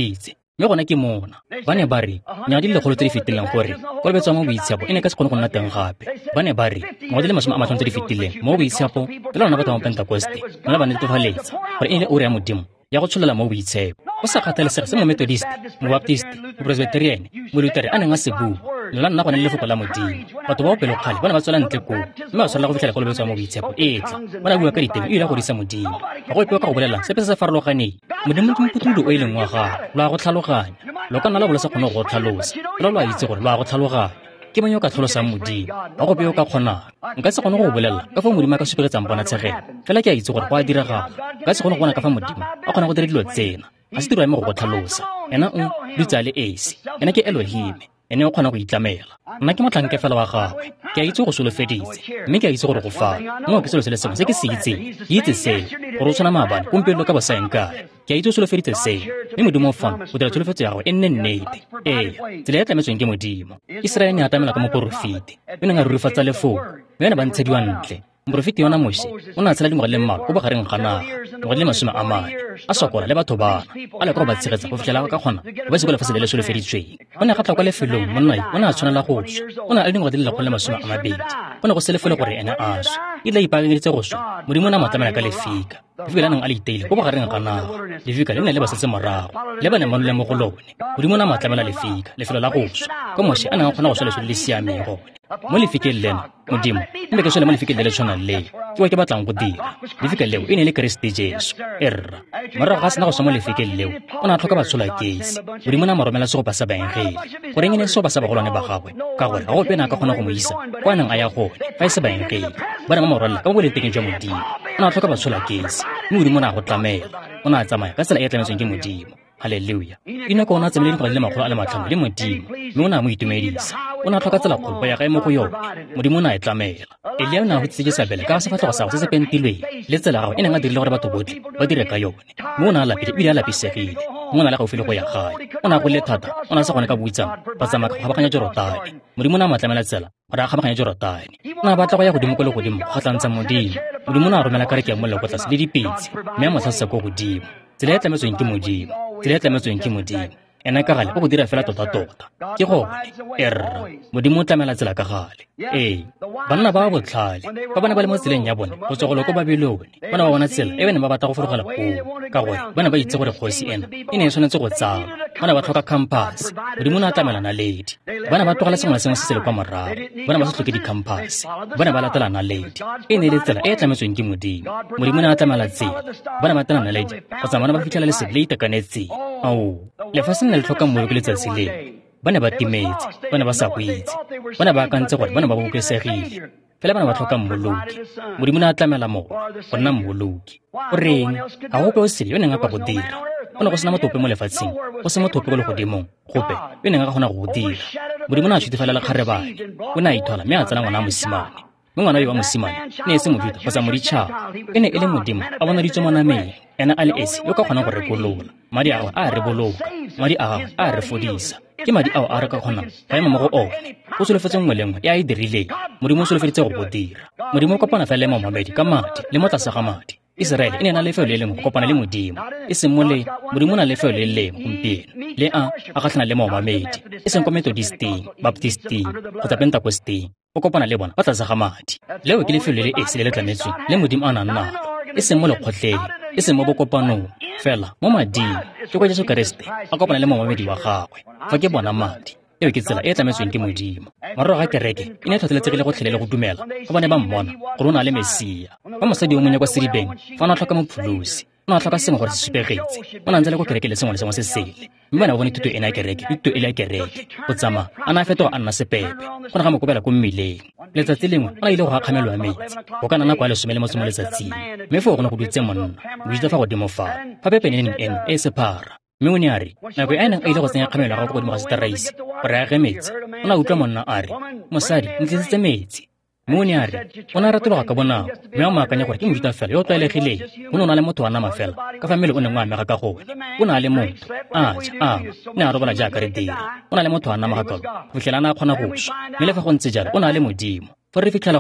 mme gona ke mona ba ne ba re nya di le kgolo tse di fetileng gore go lebetswa mo boitshepo e ne ka se kgone go nna teng gape ba ne ba re mo di le masome a matlhano tse di fetileng mo boitshepo le lona batho ba Pentecoste mme ba netefaletsa gore e ne ore ya modimo ya go tsholela mo boitshepo o sa kgathalesega se mo Methodist mo Baptist mo Presbyterian mo Lutheran a neng a se bua la nna go ne le lefoko la modimo batho ba opelo kgale ba ne ba tswela ntle ko mme ba tshwanela go fitlhela go lebetswa mo boitshepo e tla ba na bua ka diteng e ile go disa modimo ga go ipewa ka go bolela sepe se se farologaneng modimo ke moputululo o e leng wa gago lo a go tlhaloganya lo ka nna la bola sa kgone go tlhalosa lo lo a itse gore lo a go tlhaloganya ke mang yo ka tlhalosang modimo ga go peo ka kgonang nka se kgone go bolela ka fa modimo a ka supegetsang bona tshegelo fela ke a itse gore go a diragala nka se kgone go bona ka fa modimo a kgona go dira dilo tsena ga se tiro ya me go go tlhalosa ena o ditsa le esi ena ke Elohim ene o kgona go itlamela nna ke motlhanke fela wa gagwe ke a itse go solofeditse mme ke a itse gore go fa mo ke selo se le sengwe se ke se itseng ke itse seo gore o tshwana maabane gompieno ka bosayeng kae ke a itse o solofeditse seo mme modimo o fana o dira tsholofetso ya gagwe e nne nnete ee tsela ya tlametsweng ke modimo Iseraele ne a tamela ka moporofete o neng a rurifatsa lefoko mme ene ba ntshediwa ntle moporofete yona Mose o ne a tshela dingwaga le mmalwa ko bogareng ga naga ngwaga le masome a mane a sokola le batho bana a le ka go ba tshegetsa go fitlhela ka kgona go ba se kwa lefatshe le le solofeditsweng o ne a gatla kwa lefelong monna o ne a tshwanela go swa o ne a le dingwaga di le lekgolo le masome a mabedi go ne go se lefele gore ene a swa e tla ipaakanyeditse go swa modimo o ne a matlamela ka lefika lefika le neng a le iteile ko bogareng ga naga lefika le ne le ba setse morago le ba ne manole mo go lone modimo o ne a matlamela lefika lefelo la go swa ko Mose a neng a kgona go swa lesolo le le siameng gone mo lefikeng leno modimo mme ke swele mo lefikeng le le tshwanang leo ke wa ke batlang go dira lefika leo e ne le Keresete Jesu erra morago ga sena go swa mo lefikeng leo o ne a tlhoka batshola kesi modimo o ne a mo romela segopa sa baengele goreng e ne segopa sa bagolwane ba gagwe ka gore ga go pena a ka kgona go mo isa kwa neng a ya gone fa e se baengele ba ne ba mo rwalela ka mo boleteng jwa modimo o ne a tlhoka batshola kesi mme modimo o ne a go tlamela o ne a tsamaya ka tsela e e tlametsweng ke modimo haleluya ina ko na tsemele dingwaga le magolo a le matlhano le modimo mme o ne a mo itumedisa o ne a tlhoka tsela kgolo go ya gae mo go yone modimo o ne a e tlamela Elia o ne a go tsetse Jezabele ka sefatlhego sa go se se pentilweng le tsela gagwe e neng a dirile gore batho botlhe ba dire ka yone mme o ne a lapile ebile a lapisegile mme o ne a le gaufi le go ya gae o ne a golile thata o ne a sa gone ka boitsana ba tsamaya ka go kgabaganya Jorodane modimo o ne a matlamela tsela gore a kgabaganya Jorodane o ne a batla go ya godimo ko le godimo go gatlantsha modimo modimo o ne a romela kareke ya molelo kwa tlase le dipitse mme a motlhasisa ko godimo tsela e tlametsweng ke modimo tsela e tlametsweng ke modimo ena ka gale o go dira fela tota-tota ke gone erra modimo o tlamela tsela ka gale ee banna ba ba botlhale ba bane ba le mo tseleng ya bone go tswa go lo ko Babilone ba ne ba bona tsela e ba ne ba batla go forogela koo ka gore ba ne ba itse gore kgosi ena e ne e tshwanetse go tsama ba ne ba tlhoka campus modimo o ne a tlamela naledi ba ne ba tlogela sengwe le sengwe se se le kwa morago ba ne ba se tlhoke di-campus ba ne ba latela naledi e ne e le tsela e e tlametsweng ke modimo modimo o ne a tlamela tsela ba ne ba tela naledi go tsamaya ba ne ba fitlhela lesedi le itekanetseng ao lefatshe ne le tlhoka mmoyo ke letsatsi leo ba ne ba timetse ba ne ba sa boitse ba ne ba akantse gore ba ne ba bolokesegile fela ba ne ba tlhoka mmoloki modimo o ne a tlamela moo go nna mmoloki o reng ga gope o sele yo neng a ka go dira o ne go sena motope mo lefatsheng go se motope ko le godimong gope yo neng a ka kgona go go dira modimo o ne a tshutifalela kgarebane o ne a ithola mme a tsena ngwana wa mosimane mme ngwana yo wa mosimane ne e se mojuda kgotsa moditšhaba e ne e le modimo a bona ditso mo nameng ena a le esi yo ka kgonang go rekolola madi a gagwe a re boloka madi a gagwe a re fodisa ke madi ao a re ka kgonang ga ema mo go one go solofetse nngwe le nngwe e a e dirileng modimo o solofeditse go go dira modimo o kopana fela le mamamedi ka madi le mo tlase ga madi Iseraele e ne na lefelo le lengwe go kopana le modimo e seng mo le modimo o na lefelo le lengwe gompieno le a a gatlhana le mamamedi e seng kwa Methodisting Baptisting kgotsa Pentecosting go kopana le bona ba tlase ga madi leo ke lefelo le le esi le le tlametsweng le modimo a nang nalo e seng mo lekgotleng e seng mo bokopanong fela mo mading ke kwa Jesu Keresete a kopana le mamamedi wa gagwe fa ke bona madi eo ke tsela e e tlametsweng ke modimo morago ga kereke e ne e tlhotlheletsegile go tlhelele go dumela fa ba ne ba mmona gore o na le Mesia fa mosadi o monye kwa sedibeng fa o ne a tlhoka mopholosi o ne a tlhoka sengwe gore se supegetse o ne a ntse le go kereke le sengwe le sengwe se sele mme ba ne ba bone thuto ena ya kereke le thuto e le ya kereke go tsamaya a ne a fetoga a nna sepepe go ne ga mo kopela ko mmileng letsatsi lengwe o ne a ile go gakgamelwa metsi go ka nana kwa lesome le motso mo letsatsing mme fo go ne go dutse monna mojuda fa godimo fao fa pepeneneng eno e e sephara mme o ne a re nako e a neng a ile go tsenya kgamelo ya gago ko godimo ga seteraise gore a ge metsi o ne a utlwa monna a re mosadi ntlisitse metsi mme o ne a re o ne a ratologa ka bonako mme a moakanya gore ke mojuda fela yo o tlwaelegileng o ne o na le motho wa nama fela ka fa mmele o neng o amega ka gone o ne a le motho a ja ama o ne a robala jaaka re dira o na le motho wa nama ga kalo go fitlhela a ne a kgona go swa mme le fa go ntse jalo o ne a le modimo fa re fitlhela gore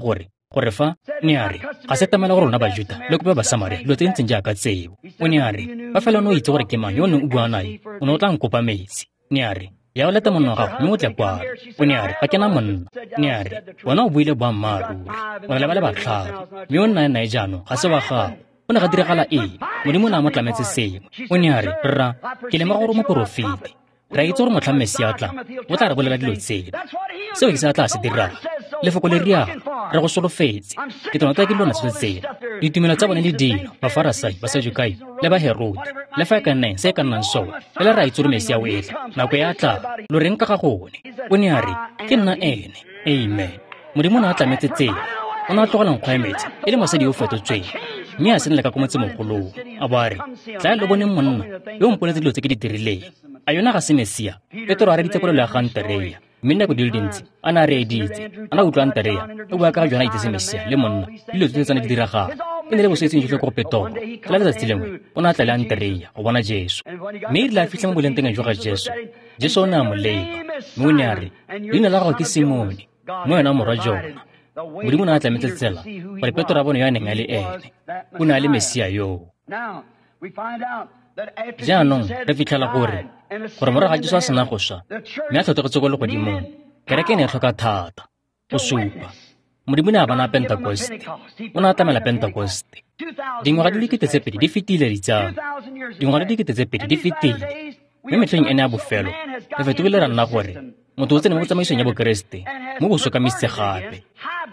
gore fa ne a re ga se tamela go rona Bajuda le kope ba Samaria dilo tse ntseng jaaka tseo. O ne a re ba fela no itse gore ke mang yo ne o bua nae o ne o tla nkopa metsi. Ne a re ya o leta monna wa gago mme o tle kwano. O ne a re ga kena monna. Ne a re bona o buile boammaaruri o na le ba le batlhami mme o nna nae jaanong ga se wa gago. O ne ga diragala eng modimo o ne a mo tlametse sengwe. O ne a re rra ke lema gore moporofete ra itse gore motlha Mesia tla o tla re bolela dilo tseno. Seo ke se tla se diraga lefoko le riago re go solofetse ke tona tsa ke lona se tsena ditumelo tsa bone le dilo Bafarasai Basadukai le ba Herode le fa ka nne se ka nnang sona le la ra itse gore Mesia o etla nako ya tla lo reng ka ga gone. O ne a re ke nna ene. Amen. Modimo o ne a tlametse tsena o ne a tlogela nkgwa ya metsi e le mosadi yo o fetotsweng mme a se nne le ka ko motsemogolong a bo a re tla lo bone monna yo o mpoletse dilo tse ke di dirileng a yona ga se Mesia. Petro a reditse polelo ya ga Anderea mme nako di le dintsi a na re editse a na utlwa Anderea o bua ka jona itse se Mesia le monna dilo tse tsane di diragaga e ne le bosetseng jotlhe gore Petro ka letsatsi lengwe o ne a tla le Anderea go bona Jesu mme e rile a fitlha mo bolenteng jwa ga Jesu. Jesu o ne a mo leba mme o ne a re leina la gago ke Simone mo wena morwa Jona. Modimo o ne a tlametse tsela gore Petro a bone yo a neng a le ene o ne a le Mesia yoo. Jaanong re fitlhela gore gore morago ga Jesu a sena go swa mme a tlhotegetse ko legodimong kereke e ne e tlhoka thata go supa. Modimo o ne a bana Pentecoste o ne a tlamela Pentecoste. Dingwaga di le dikete tse pedi di fetile ditsamo dingwaga di le dikete tse pedi di fetile mme metlheng e ne ya bofelo re fetogile ra nna gore motho o tsene mo tsamaisong ya bokeresete mo bo sokamisitse gape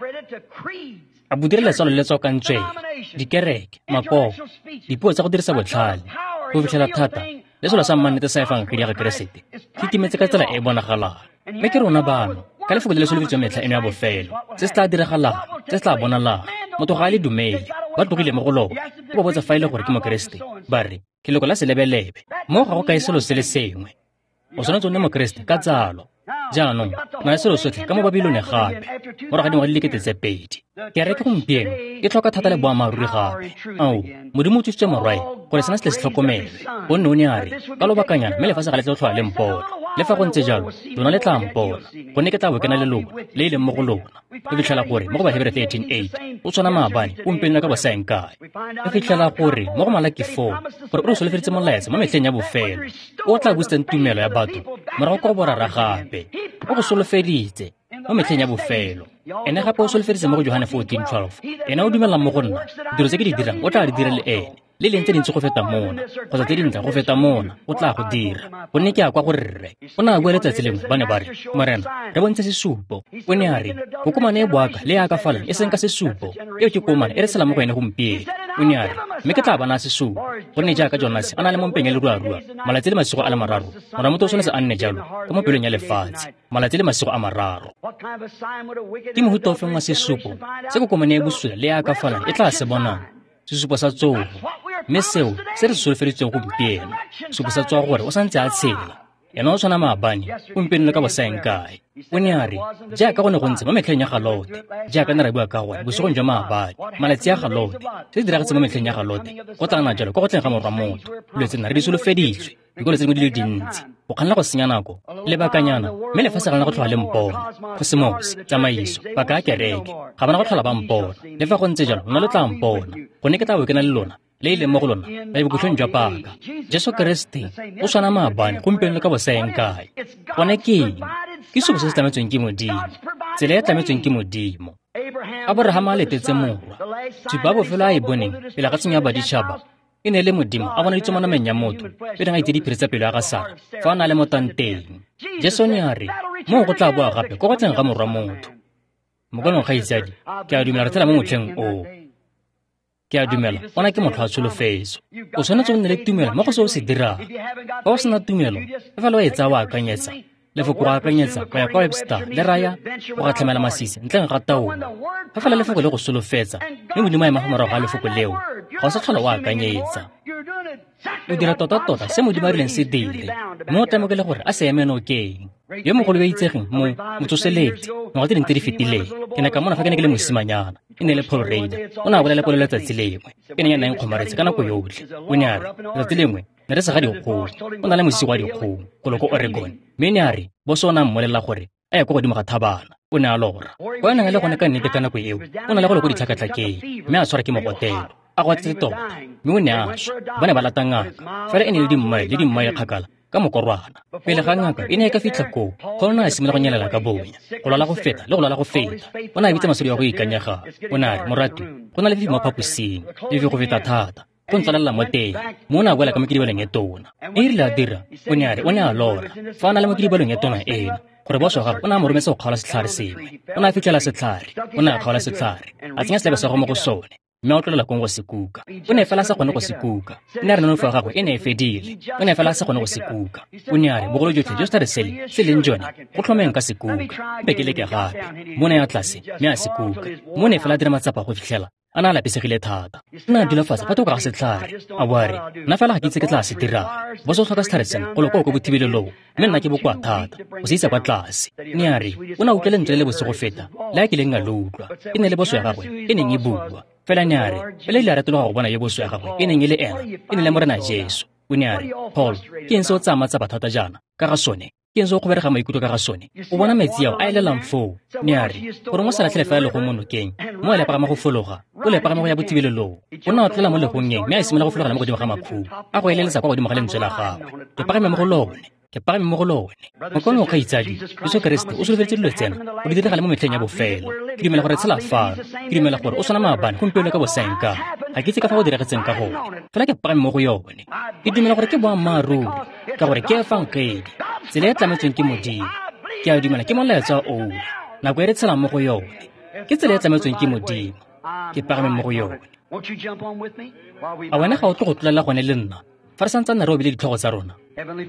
a bo direla tsalo le tsokantsweng dikereke makoko dipuo tsa go dirisa botlhale go fitlhela thata le selo sa mmannete sa efang kgedi ya keresete se timetse ka tsela e e bonagalang. Mme ke rona bano ka lefoko le le solofetsweng metlha eno ya bofelo se se tla diragalang se se tla bonalang motho ga a le dumele ba tlogile mo go lona o ba botsa fa e le gore ke mokeresete ba re ke leko la selebelebe mo ga go kae selo se le sengwe o tshwanetse o nne mokeresete ka tsalo. Jaanong na le selo sotlhe ka mo Babilone gape morago ga dingwaga di le dikete tse pedi kereke gompieno e tlhoka thata le boammaaruri gape. Ao Modimo o thusitse morwae gore sena se tle se tlhokomele gonne o ne a re ka lobakanyana mme lefatshe ga le tla tlhola le mpona le fa go ntse jalo lona le tla mpona gonne ke tla bo ke na le lona le ileng mo go lona. Re fitlhela gore mo go Bahebere thirteen eight o tshwana maabane o mpelena ka bosaenkae. Re fitlhela gore mo go Malaki four gore o re solofeditse molaetsa mo metlheng ya bofelo o tla busetseng tumelo ya batho morago ka go borara gape o go solofeditse mo metlheng ya bofelo. Ene gape o solofeditse mo go Johane fourteen twelve ene o dumelela mo go nna dilo tse ke di dirang o tla di dira le ene le leng tse dintsi go feta mona kgotsa tse dintle go feta mona o tla go dira gonne ke a kwa gore rre o ne a bua letsatsi lengwe ba ne ba re morena re bontshe sesupo. O ne a re kokomane e boaka le e akafalang e seng ka sesupo eo ke komane e re sela mo go ene gompieno. O ne a re mme ke tla bana sesupo gonne jaaka Jonase a na le mo mpeng e le ruarua malatsi le masigo a le mararo mora motho o tshwanetse a nne jalo ka mo pelong ya lefatshe malatsi le masigo a mararo. Ke mohuta o feng wa sesupo se kokomane e bosula le e akafalang e tla se bonang sesupo sa tsogo mme seo se re se solofeditseng gompieno sesupo sa tsoga gore o santse a tshela ena o tshwana maabane gompieno le ka bosaenkae. O ne a re jaaka go ne go ntse mo metlheng ya Galote jaaka ne ra bua ka gone bosegong jwa maabane malatsi a Galote se se diragetse mo metlheng ya Galote go tlana jalo kwa go tleng ga morwa motho dilo tse na re di solofeditswe dikolo tse dingwe di le dintsi go kganela go senya nako lebakanyana mme lefatshe ga lena go tlhola le mpona go semose tsamaiso baka ya kereke ga bana go tlhola ba mpona le fa go ntse jalo lona le tla mpona gonne ke tla bo ke na le lona le ileng mo go lona la bokhutshong jwa paka. Jesu Kriste o tshwana maabane gompieno le ka bosaenkae gone keng ke sesupo se se tlametsweng ke Modimo tsela e tlametsweng ke Modimo. Abrahama a letetse morwa tsupa bofelo a e boneng pele ga tsenya baditšhaba e ne le Modimo a bona ditso mo nameng ya motho pele ga itse diphiri tsa pelo ya ga Sara fa a na le mo tanteng. Jesu ne a re mo go tla boa gape ko go tleng ga morwa motho mokonong ga itsadi ke a dumela re tsela mo motlheng o ke a dumela ona ke motho a tsholofetso o tshwanetse o nne le tumelo mo go se o se dirang fa o sena tumelo e fa le wa e tsaya o akanyetsa lefoko go akanyetsa go ya kwa Webster le raya go gatlhamela masisi ntleng ga taolo fa fela lefoko le go solofetsa mme Modimo a ema fa morago ga lefoko leo ga o sa tlhola o akanyetsa o dira tota-tota se Modimo a rileng se dire mme o tlamokele gore a se eme nokeng. Yo mogolo yo itsegeng mo motsoseletsi ngwaga tse dingwe tse di fetileng ke ne ka mona fa ke ne ke le mosimanyana e ne le Paul Raider o ne a bolela polelo letsatsi lengwe e ne ya nang kgomaretse ka nako yotlhe. O ne a re letsatsi lengwe ne re sega dikgogo o na le mosisi wa dikgogo koloko Oregon mme ne a re boso o ne a mmolelela gore a ye kwa godimo ga Thabana o ne a lora kwa nang le gone ka nnete ka nako eo o na le go le go ditlhakatlhakeng mme a tshwara ke mogotelo a gwatse tota mme o ne a swa ba ne ba lata ngaka fela e ne le dimmae le dimmae kgakala ka mokorwana pele ga ngaka e ne e ka fitlha koo gona a simolola go nyelela ka bonya go lwala go feta le go lwala go feta o ne a bitsa masodi wa go ikanyega o ne a re morati go na le lefi mo phaposing lefi go feta thata go ntsalalela mo teng mo o ne a boela ka mo kedibalong e tona e rile a dira o ne a re o ne a lora fa a na le mo kedibalong e tona eno gore boso gago o ne a mo rometse go kgaola setlhare sengwe o ne a fitlhela setlhare o ne a kgaola setlhare a tsenya selebe sa go mo go sone mme a tlolela kong go se kuka o ne fela sa kgone go se kuka o ne a re nonofo ya gagwe e ne e fedile o ne fela sa kgone go se kuka o ne a re bogolo jotlhe jo se tla re sele se leng jone go tlhomeng ka se kuka mpe ke leke gape mo ne ya tlase mme a se kuka mo ne fela a dira matsapa go fitlhela a na a lapisegile thata o ne a dula fatshe fa toko ga setlhare a bo a re nna fela ga ke itse ke tla se dirang bo se o tlhoka setlhare sena go lokoo ko bothibelelong mme nna ke bokoa thata o se isa kwa tlase o ne a re o ne a utlwele ntle le bose go feta le a kileng a le utlwa e ne le boso ya gagwe e neng e bua fela ne a re pele ile a retologa go bona ye boso ya gagwe e neng e le ena e ne le morena Jesu o ne a re Paul ke eng se o tsaya matsapa thata jaana ka ga sone ke eng se o go berega maikutlo ka ga sone o bona metsi ao a elelang foo ne a re gore mo sa latlhele fela le go mo nokeng mo a lepagama go fologa o lepagama go ya bothibelelong o ne a tlola mo legongeng mme a simolola go fologela mo godimo ga makhubu a go eleletsa kwa godimo ga lentswe la gagwe ke pagame mo go lone ke pagame mo go lone mokono o kgaitsadi Jesu Keresete o solofetse dilo tsena o di diragale mo metlheng ya bofelo ke dumela gore tshela fano ke dumela gore o tshwana maabane gompieno ka bosenka ga ke itse ka fa go diragetseng ka gone fela ke pagame mo go yone ke dumela gore ke boammaaruri ka gore ke efankedi tsela e tlametsweng ke modimo ke a dumela ke molaetsa o nako e re tshelang mo go yone ke tsela e tlametsweng ke modimo ke pagame mo go yone a wena ga o tlo go tlolela gone le nna fa re santsane re obile ditlhogo tsa rona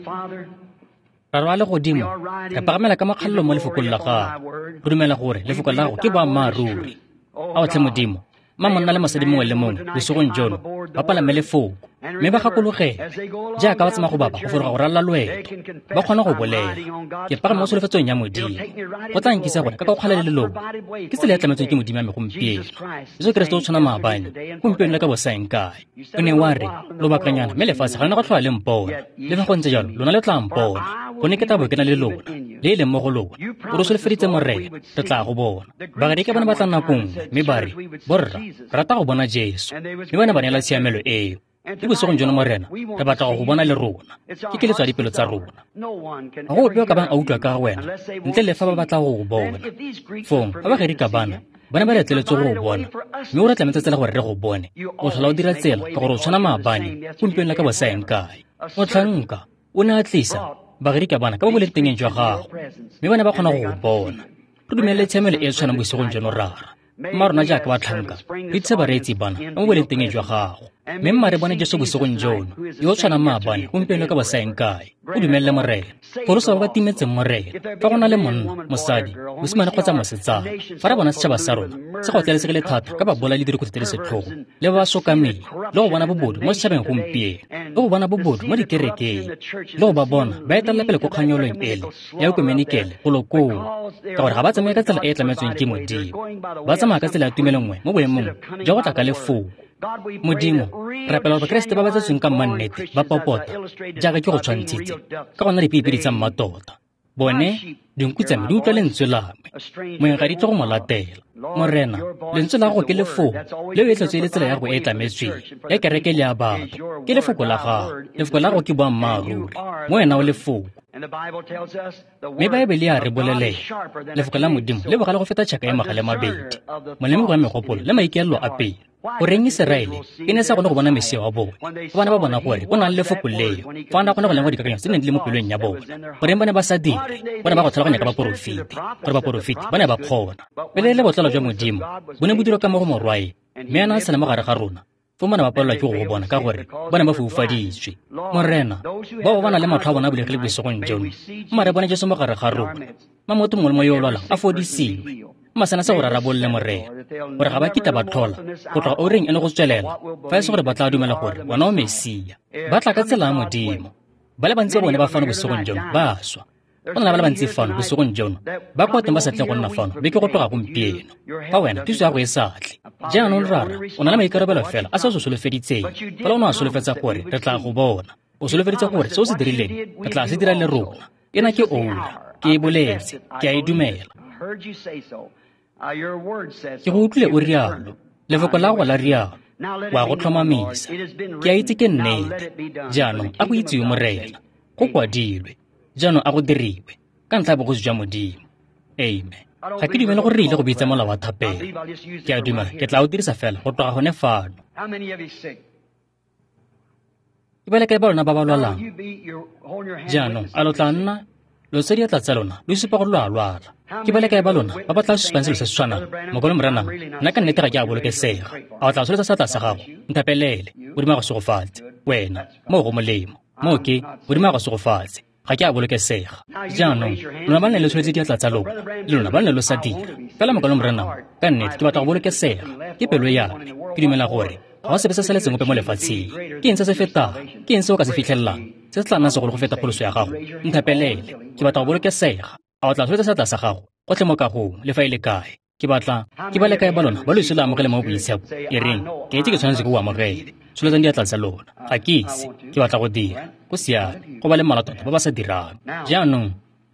ra rwa le godimo re pagamela ka makgalelo mo lefokong la gago go dumela gore lefoko la gago ke boammaaruri a otlhe modimo mma monna le mosadi mongwe le mongwe bosegong jono ba palame lefoko mme ba gakologela jaaka ba tsamaya go baba go fologa go ralala loeto ba kgona go bolela ke pagame mo solofetsong ya modimo go tla nkisa gore ka ka go kgala le lelong ke tsela e tlametsweng ke modimo ya me gompieno Jesu Keresete o tshwana maabane gompieno le ka bosaenkae o ne wa re lobakanyana mme lefatshe ga lena go tlhola le mpona le fa go ntse jalo lona le tla mpona go ne ke tabo ke na le lona le e leng mo go lona gore o solofeditse morena re tla go bona bagadi ke bana ba tla nakong mme ba re borra rata go bona Jesu mme bana ba neela tshiamelo eo ke bosegong jono morena re batla go bona le rona ke keletswa dipelo tsa rona ga go ope o ka bang a utlwa ka ga wena ntle le fa ba batla go go bona fong fa bagadi ka bana bana ba letleletse go go bona mme o re tlametse tsela gore re go bone o tlhola o dira tsela ka gore o tshwana maabane gompieno le ka bosaenkae o tlhanka o ne a tlisa bagadi ka bana ka ba boleng jwa gago mme bana ba kgona go go bona re dumelele tshiamelo e e tshwanang bosegong jono rara mma rona jaaka batlhanka re itse bareetsi bana ba mo boleng jwa gago mme mma re bone Jesu bosegong jono yo o tshwanang maabane gompieno ka bosaenkae o dumelele morena gore sa ba ba timetseng morena fa go na le monna mosadi mosimane kgotsa mosetsana fa re bona setšhaba sa rona se go tlelesegile thata ka ba bola le dirikotsi tse di setlhogo le ba ba sokameng le go bona bobodu mo setšhabeng gompieno le go bona bobodu mo dikerekeng le go ba bona ba etelela pele ko kganyolong ele ya komenikele go lokong ka gore ga ba tsamaye ka tsela e e tlametsweng ke modimo ba tsamaya ka tsela ya tumelo nngwe mo boemong jwa go tla ka lefoko modimo re rapela gore bakeresete ba ba tsetsweng ka mmannete ba popota jaaka ke go tshwantshitse ka gona dipeipedi tsa mmatota bone dinku tsa me di utlwa lentswe lame moeng ga di tlo go mo latela morena lentswe la gago ke lefoko leo e tlhatswe le tsela ya go e tlametsweng ya kereke le ya batho ke lefoko la gago lefoko la gago ke boammaaruri mo wena o lefoko mme baebele ya re bolelela lefoko la modimo le bogale go feta tšhaka ya magale mabedi molemego wa megopolo le maikaelelo a pele o reng Iseraele e ne sa gone go bona mesia wa bone fa bana ba bona gore o na le lefoko leo fa ana kgona go lengwa dikakanyo tse neng di le mo pelong ya bone goreng ba ne ba sa dire ba ne ba go tlhaloganya ka baporofiti gore baporofiti ba ne ba kgona pele le botlalo jwa modimo bo ne bo dirwa ka mo go morwae mme a na a sena mo gare ga rona fo bana ba palelwa ke go go bona ka gore ba ne ba foufaditswe morena bao ba na le matlho a bona a bulegile bosegong jono mma re bone Jesu mo gare ga rona mma motho mongwe le mo yo o lwalang a fodisiwe mma sena se go rarabolle morena gore ga ba kita ba tlhola go tloga o reng e le go tswelela fa e se gore ba tla dumela gore wena o Mesia ba tla ka tsela ya modimo ba le bantsi ba bone ba fano bosegong jono ba swa go na le ba le bantsi fano bosegong jono ba kwa teng ba sa tle go nna fano be ke go tloga gompieno fa wena thuso ya go e satle jaanong rara o na le maikarabelo fela a se o se solofeditseng fela o ne a solofetsa gore re tla go bona o solofeditse gore se o se dirileng re tla se dira le rona ena ke oula ke e boletse ke a e dumela ke go utlwile o rialo lefoko la go la rialo wa go tlhomamisa ke a itse ke nnete jaanong a go itse yo morena go kwadilwe jaanong a go diriwe ka ntlha ya bogosi jwa modimo amen ga ke dumele gore re ile go bitsa molao wa thapelo ke a dumela ke tla o dirisa fela go tloga gone fano ke bale kae ba lona ba ba lwalang jaanong a lo tla nna lo tse diatla tsa lona lo isupa gore lo a lwala ke bale kae ba lona ba batla susupang selo se se tshwanang mogolo moranang nna ka nnete ga ke a bolokesega a o tla soletsa sa tla sa gago nthapelele modimo a go segofatse wena mo go molemo mo ke modimo a go segofatse ga ke a bolokesega jaanong lona ba nne le tshwanetse diatla tsa lona le lona ba nne lo sa dira fela mogolo moranang ka nnete ke batla go bolokesega ke pelo yaka ke dumela gore ga o sebe se saletseng ope mo lefatsheng ke eng se se fetang ke eng se o ka se fitlhelelang se se tla nna segolo go feta pholoso ya gago nthapelele ke batla go bolokesega a o tla soletsa sa tla sa gago go tle mo kagong le fa e le kae ke batla ke ba le kae ba lona ba lo ise lo amogele mo boitshepo e reng ke itse ke tshwanetse ke o amogele soletsang diatla tsa lona ga ke ise ke batla go dira go siame go ba le malatona ba ba sa dirang jaanong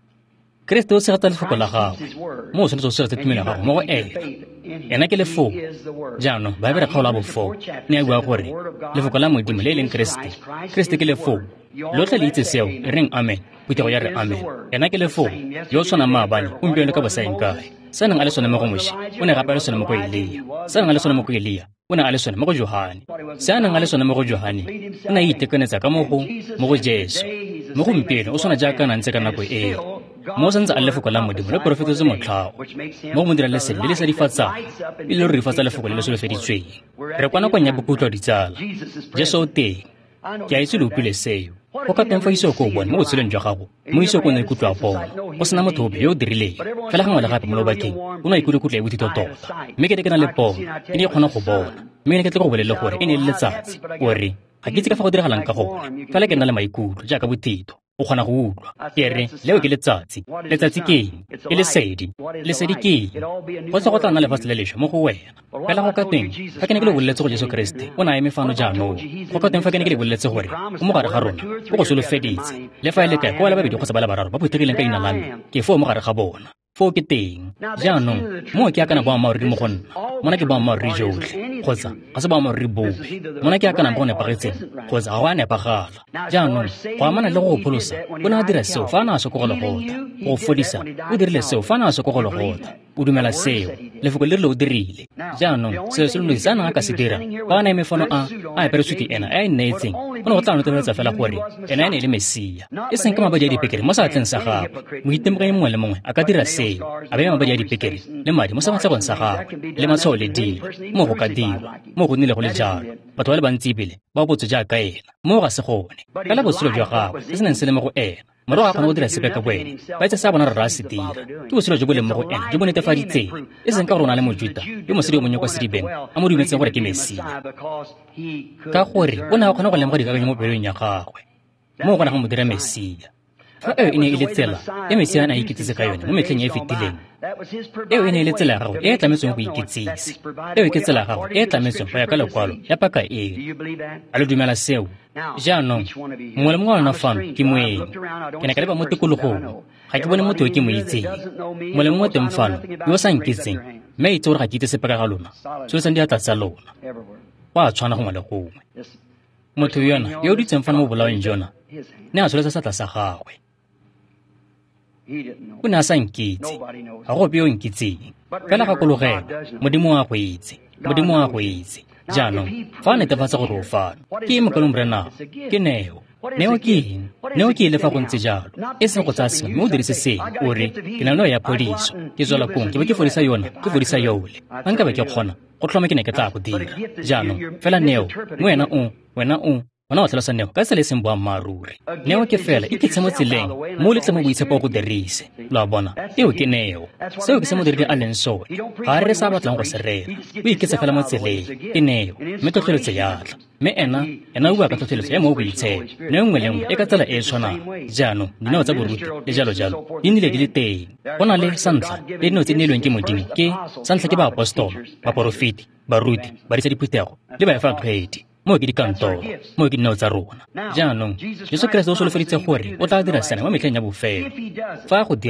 Kriste o segata lefoko la gago mo o tshwanetse o segatse tumelo ya gago mo go ena ena ke lefoko jaanong baebere kgaolo a bofoko ne a bua gore lefoko la modimo le e leng Kriste Kriste ke lefoko lotlhe le itse seo e reng amen phuthego ya re amen ena ke lefoko yo o tshwanang maabane gompieno ka bosaeng kae se neng a le sone mo go moši o ne gape a le sone mo go Elia se neng a le sone mo go Elia o ne a le sone mo go Johane se a neng a le sone mo go Johane o ne a itekanetsa ka mo go mo go Jesu mo gompieno o tshwana jaaka na ntse ka nako eo mo santse a lefoko la modimo le porofetsetse motlhago mo go mo dira lesedi le le sa difatsang e le re rifatsa lefoko le le solofeditsweng re kwa nakong ya bokutlwa ditsala Jesu o teng ke a itse le utlwile seo go ka teng fa ise o ko o bone mo botshelong jwa gago mo ise o ko o ne ikutlwa a bona go sena motho ope yo o dirileng fela gangwe le gape mo lobakeng o ne a ikutlwe kutla e bothito tota mme ke ne ke na le pono e ne e kgona go bona mme ke ne ke tle go bolelele gore e ne e le letsatsi ore ga ke itse ka fa go diragalang ka gone fela ke nna le maikutlo jaaka bothito o kgona go utlwa ke re leo ke letsatsi letsatsi ke eng e lesedi lesedi ke eng go tsa go tla nna lefatshe le lešwa mo go wena fela go ka teng fa ke ne ke le boleletse go Jesu Kriste o na eme fano jaanong go ka teng fa ke ne ke le boleletse gore o mo gare ga rona o go solofeditse le fa e le kae go ba le babedi kgotsa ba le bararo ba phuthegileng ka ina la me ke foo mo gare ga bona foo ke teng jaanong mo ke akana boammaaruri mo go nna mona ke boammaaruri jotlhe kgotsa ga se boammaaruri bope mona ke akana mo go nepagetseng kgotsa ga go a nepagala jaanong go amana le go go pholosa o ne a dira seo fa a ne a sokogolo gota go fodisa o dirile seo fa a ne a sokogolo gota o dumela seo lefoko le rile o dirile jaanong seo se lenosi a neng a ka se dira fa a na eme fano a a eperetswe ke ena a e nneetseng go ne go tla netefatsa fela gore ena e ne e le Mesia e seng ka mabadi a dipekere mo seatleng sa gagwe moitemogenyi mongwe le mongwe a ka dira seo a bea mabadi a dipekere le madi mo sefatlhegong sa gagwe le matshwao le dilo mo go ka dirwa mo go nnile go le jalo batho ba le bantsi ebile ba botse jaaka ena mo ga se gone fela botshelo jwa gagwe se se neng se le mo go ena morago a kgona go dira sepe ka boene ba itse sa bona re ra se dira ke botshelo jo bo leng mo go ena jo bo netefaditseng e seng ka gore o na le mojuta yo mosadi o monnye kwa sedibeng a mo dumetseng gore ke Mesia ka gore o ne a kgona go lemoga dikakanyo mo pelong ya gagwe mo go kgona go mo dira Mesia fa eo e ne e le tsela e Mesia a ne a ikitsise ka yone mo metlheng e e fetileng eo e ne e le tsela ya gago e e tlametsweng go ikitsise eo ke tsela ya gago e e tlametsweng go ya ka lekwalo ya paka eo a le dumela seo jaanong mongwe le mongwe wa lona fano ke moeng ke ne ka leba mo tikologong ga ke bone motho yo ke mo itseng mongwe le mongwe teng fano yo o sa nkitseng mme a itse gore ga ke itse sepe ka ga lona soletsang diatla tsa lona go a tshwana gongwe le gongwe motho yona yo o ditseng fano mo bolaong jona ne a tsholetsa satla sa gagwe o ne a sa nkitse ga gope yo nkitseng fela gakologela modimo a go itse modimo a go itse jaanong fa a netefatsa gore o fano ke eng mokalo morenago ke neo neo ke eng neo ke ile fa go ntse jalo e seng go tsaya sengwe mme o dirise seng ore ke na le neo ya phodiso ke tswela kong ke be ke fodisa yona ke fodisa yole fa nka be ke kgona go tlhoma ke ne ke tla go dira jaanong fela neo mo wena o wena o wena wa tlhalosa neo ka tsela e seng boammaaruri neo ke fela e kitshe mo tseleng mo letle mo boitshepo go dirise lo a bona eo ke neo seo ke se mo dirile a leng sone ga re re sa batlang go se rera o iketse fela mo tseleng ke neo mme tlhotlheletse yatla mme ena ena o bua ka tlhotlheletso ya mo boitshepo neo nngwe le nngwe e ka tsela e e tshwanang jaanong dineo tsa boruti le jalo jalo di nnile di le teng go na le santlha le dineo tse di neilweng ke modimo ke santlha ke baapostolo baporofeti baruti barisa diphuthego le baefakgedi mo ke dikantoro mo ke dineo tsa rona jaanong Jesu Kriste o solofeditse gore o tla dira sena mo metlheng ya bofelo fa a go dira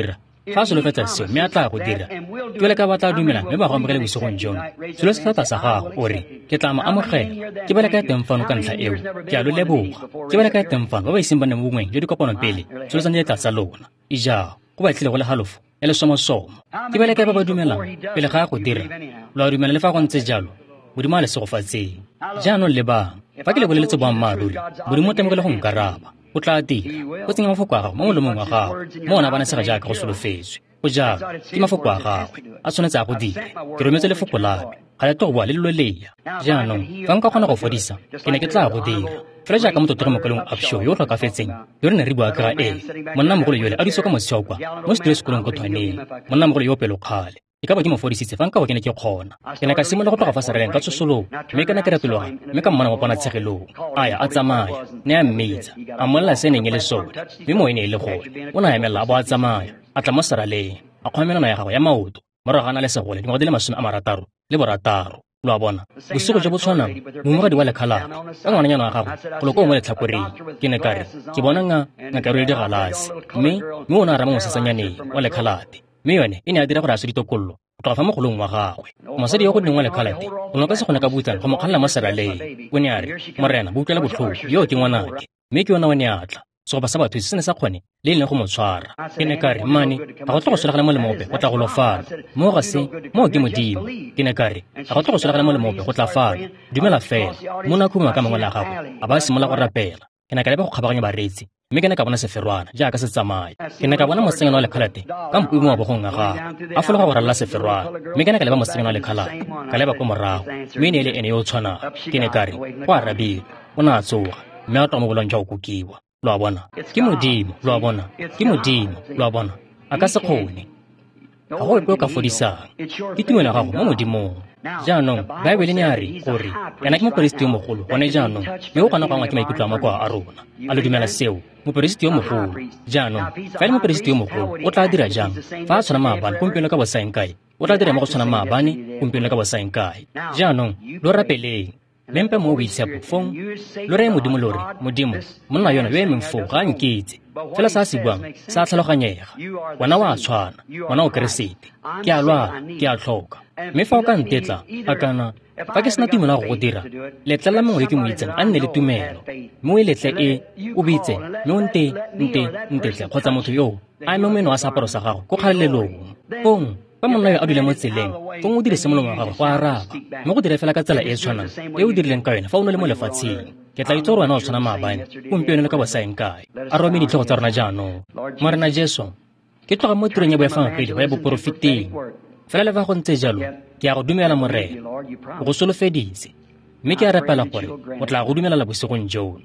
fa a solofetsa seo mme a tla go dira jwale ka ba tla dumela mme ba go amogele bosegong jono selo se thata sa gago o re ke tla mo amogela ke bala ka teng fano ka ntlha eo ke a lo leboga ke bala ka teng fano ba ba iseng ba neng bongweng jo dikopanong pele selo sa ne tla tsa lona ijao go ba tlile go le halofo e le somosomo ke bala ka ba ba dumelang pele ga go dira lo dumela le fa go ntse jalo modimo a le segofatseng jaanong le bang fa ke le boleletse boammaaruri modimo o temogele go nkaraba o tla dira o tsenya mafoko a gago mo molomong wa gago mo ona ba nasega jaaka go solofetswe o jalo ke mafoko a gagwe a tshwanetse a go dira ke rometse lefoko lape ga le to go boa le lelo leya jaanong fa nka kgona go fodisa ke ne ke tla go dira fela jaaka mototore mo kalong Absho yo o tlhokafetseng yo re ne re bua ka e monna mogolo yole a diso ka mosiokwa mo setulo sekolong ko thwaneng monna mogolo yo o pelo kgale e ka ba ke mo fodisitse fa nka bo ke ne ke kgona ke ne ka simolola go tloga fa sareleng ka tsosolong mme ka na ke ratologa mme ka mmona mo bona tshegelong aya a tsamaya ne a mmetsa a mmolela se neng e le soda mme mo e ne e le gole o na emelela a bo a tsamaya a tla mo saraleng a kgwamelana ya gago ya maoto morago a na le segole dingwaga di le masome a marataro le borataro lo a bona bosigo jo bo tshwanang mongwagadi wa lekgalata ka ngwananyana wa gago go loko o mo letlhakoreng ke ne kare ke bona nga ngaka le digalase mme mme o ne a rama mosasanyaneng wa lekgalate mme yone e ne a dira gore a se ditokololo go tloga fa mogolong wa gagwe mosadi yo go dingwa lekgalate o ne ka se gone ka butsana go mo kgalela mo seraleng o ne a re morena bo utlwela botlhoko yo ke ngwanake mme ke yona o ne a tla segopa sa batho se ne sa kgone le e leng go mo tshwara ke ne ka re mmane ga go tlo go solagala mo lemope go tla go lofala mo ga se mo ke modimo ke ne ka re ga go tlo go solagala mo lemope go tla fala dumela fela mo nakong ka mangwe la gago a ba simola go rapela ke ne ka leba go kgabaganya bareetsi mme ke ne ka bona seferwana jaaka se tsamaya ke ne ka bona mosenyana wa lekgalate ka mpumo wa bogong ga gago a fologa go ralala seferwana mme ke ne ka leba mosenyana wa lekgalate ka leba ko morago mme e ne e le ene yo o tshwanang ke ne ka re go a rabile o ne a tsoga mme a twa mo bolong jwa go kokiwa lo a bona ke modimo lo a bona ke modimo lo a bona a ka se kgone ga go epe o ka fodisang ke tumelo gago mo modimong jaanong baebele ne a re gore ena ke moporesiti yo mogolo gone jaanong mme o kgona go angwa ke maikutlo a makoa a rona a lo dumela seo moporesiti yo mogolo jaanong fa e le moporesiti yo mogolo o tla dira jang fa a tshwana maabane gompieno ka bosaeng kae o tla dira mo go tshwana maabane gompieno ka bosaeng kae jaanong lo rapeleng lempe mo boitshepo fong lo reye modimo lore modimo monna yona yo emeng foo ga a nketse fela sa se buang sa tlhaloganyega wena wa tshwana wena o keresete ke a lwala ke a tlhoka mme fa o ka ntetla a kana fa ke sena tumelo go go dira letla la mongwe ke mo itseng a nne le tumelo mme o e letle e o bitse mme o nte nte ntetle kgotsa motho yoo a eme meno wa seaparo sa gago ko kgalelelong fong fa monna yo a dule mo tseleng fong o dire se molomo wa gago go araba mme go dire fela ka tsela e e tshwanang e o dirileng ka yone fa o ne le mo lefatsheng ke tla itse gore wena o tshwana maabane gompieno le ka bosaeng kae a rome ditlhogo tsa rona jaanong morena jesu ke tloga mo tirong ya boefangapedi go ya boporofeteng fela le fa go ntse jalo ke a go dumela morena o go solofeditse mme ke a rapela gore o tla go dumelela bosegong jono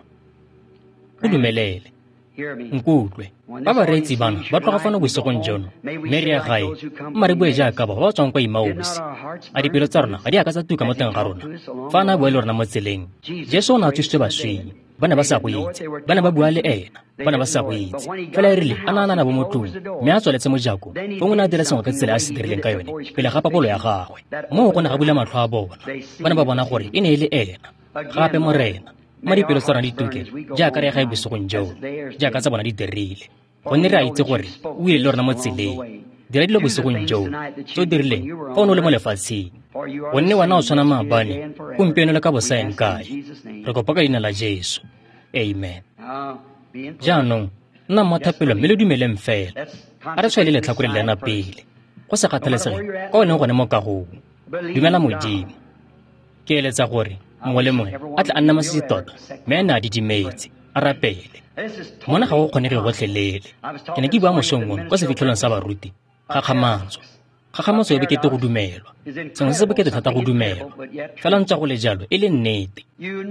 o dumelele nkutlwe ba bareetsi bana ba tloga fano bosegong jono mme re ya gae mma re bue jaaka ba ba tswang kwa imaosi a dipelo tsa rona ga di aka tsa tuka mo teng ga rona fa a na a bua le rona mo tseleng jesu o ne a thusitse baswinyi ba ne ba sa go itse ba ne ba bua le ena ba ne ba sa go itse fela e rile a naanana bo mo tlong mme a tswaletse mo jakong fongwe ne a dira sengwe ka tsela a se dirileng ka yone pele ga papolo ya gagwe moo go ne ga bula matlho a bona ba ne ba bona gore e ne e le ena gape morena mo dipelo tsa rona di tuke jaaka re ya gae bosegong joo jaaka tsa bona di dirile gonne re a itse gore o ile le rona mo tseleng dira dilo bosegong joo tse o dirileng fa o ne o le mo lefatsheng gonne wena o tshwana maabane gompieno le ka bosaeng kae re kopa ka leina la jesu amen jaanong nna mmathapelo mme le dumeleng fela a re tshwae le letlhakore le lena pele go se kgathalesege kwa o leng gone mo kagong dumela modimo ke eletsa gore mongwe le mongwe a tla a nna masisi tota mme a ne a didimetse a rapele mona ga go kgonege gotlhelele ke ne ke bua mosong ono kwa sefitlhelong sa baruti gakgamatso gakgamatso e bekete go dumelwa sengwe se se bekete thata go dumelwa fela ntse go le jalo e le nnete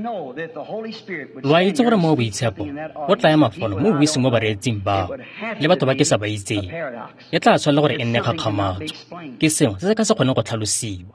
lo a itse gore mo boitshepo o tlaya mafolo mo buiseng mo bareetsing bao le batho ba ke sa ba itseng e tla tshwanela gore e nne gakgamatso ke sengwe se se ka se kgone go tlhalosiwa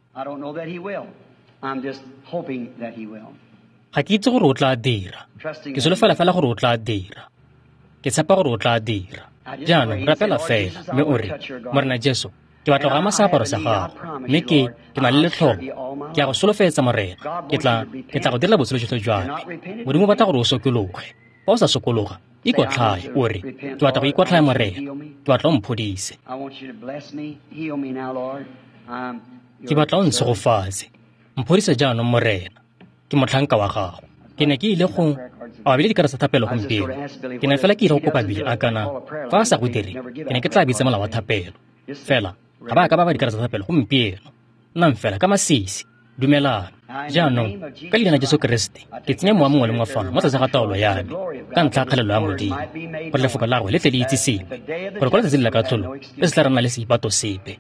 ga ke itse gore o tla dira ke solofela fela gore o tla dira ke tshepa gore o tla dira jaanong rapela fela mme o re morena jesu ke batla go ama seaparo sa gago mme ke ke na le letlhogo ke a go solofetsa morena ke tla ke tla go direla botshelo jotlhe jwa me modimo batla gore o sokologe fa o sa sokologa ikotlhaye o re ke batla go ikotlhaya morena ke batla o mphodise ke batla o ntshegofatse mphodise jaanong morena ke motlhanka wa gago ke ne ke ile go a bile dikarata tsa thapelo gompieno ke ne fela ke ile go kopa bile a kana fa a sa go dire ke ne ke tla bitse molao wa thapelo fela ga ba ka ba ba dikarata tsa thapelo gompieno nnang fela ka masisi dumelana jaanong ka leina la Jesu Kriste ke tsenya mowa mongwe le mongwe fano mo tlase ga taolo ya me ka ntlha ya kgalelo ya modimo gore lefoko la gwe le tle le itse sepe gore kwa letsatsi le la katlholo le se tla rena le seipato sepe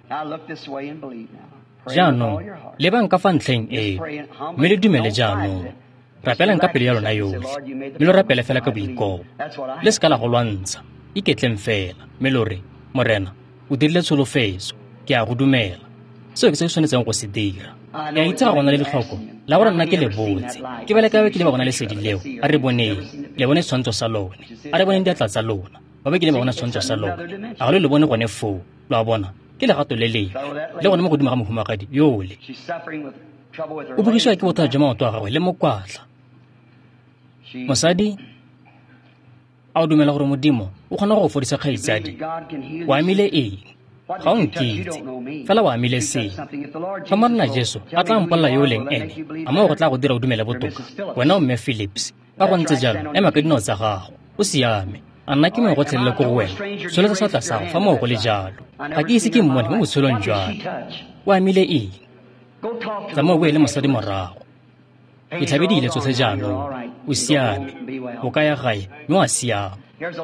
jaanong lebang ka fa ntlheng eo mme le dumele jaanong rapelang ka pelo ya lona yotlhe mme lo rapele fela ka boikobo le se ka la go lwantsha iketleng fela mme lo re morena o dirile tsholofetso ke a go dumela seo ke se ke tshwanetseng go se dira ke a itse ga gona le letlhoko la gore nna ke le botse ke bele kabe ke le ba bona lesedi leo a re boneng le bone tshwantsho sa lone a re boneng diatla tsa lona ba be ke le ba bona tshwantsho sa lone a go le le bone gone foo lo a bona ke legato le lebe le gone mo godimo ga mohumagadi yole o bogisiwa ke bothata jwa maoto a gagwe le mokwatla mosadi a o dumela gore modimo o kgona go fodisa kgaitsadi wa amile eng ga o nkitse fela wa amile seng fa morena Jesu a tla mpolela yo o leng ene a mo go tla go dira o dumele botoka wena o mme Philips ka go ntse jalo ema ka dinao tsa gago o siame a nna ke mo go tlhelele ko go wena soletsa sa tla sago fa mo go le jalo ga ke ise ke mmone mo botshelong jalo o amile eng tsa mo bue le mosadi morago ke tlhabedile tsotlhe jaanong o siame o ka ya gae mme wa siama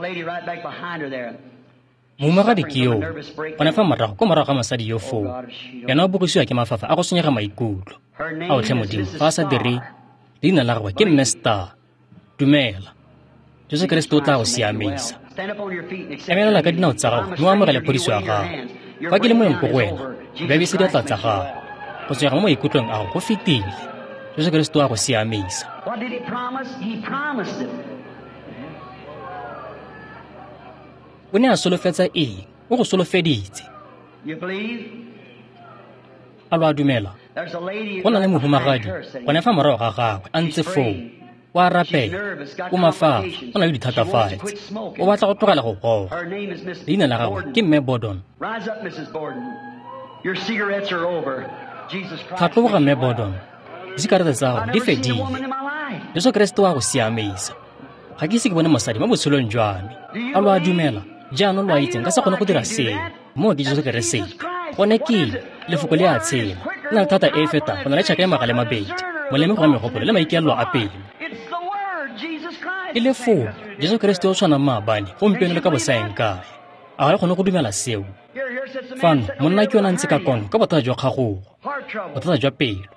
moumagadi ke yo gone fa morago ko morago ga mosadi yo foo yena o bogisiwa ke mafafa a go senyega maikutlo a otlhe modimo fa a sa dire leina la gagwe ke mme Star dumela Jesu Kriste o tla go siamisa emelela ka dinao tsa gago mme o amogele phodiso ya gago fa ke le moeng ko go wena bebise diatla tsa gago go tshwega mo maikutlong a go go fetile Jesu Kriste o a go siamisa o ne a solofetsa eng o go solofeditse a lo a dumela go na le mohumagadi gone fa morago ga gagwe a ntse foo o a rapela o mafafa o na le dithatafatse o batla go tlogela go goga leina la gagwe ke mme Bordon tlhatlhoboga mme Bordon dikarata tsa gago di fedile Jesu Kriste wa go siamisa ga ke ise ke bone mosadi mo botshelong jwa me a lo a dumela jaanong lo a itseng ka sa kgone go dira seo mo ke Jesu Kriste gone ke lefoko le a tshela nna le thata e fetang go na le tšhaka ya magale mabedi moleme go wa megopolo le maikaelelo a pele e le foo Jesu Kriste o tshwana maabane gompieno le ka bosaeng kae a ga le kgone go dumela seo fano monna ke yona ntse ka kono ka bothata jwa kgagogo bothata jwa pelo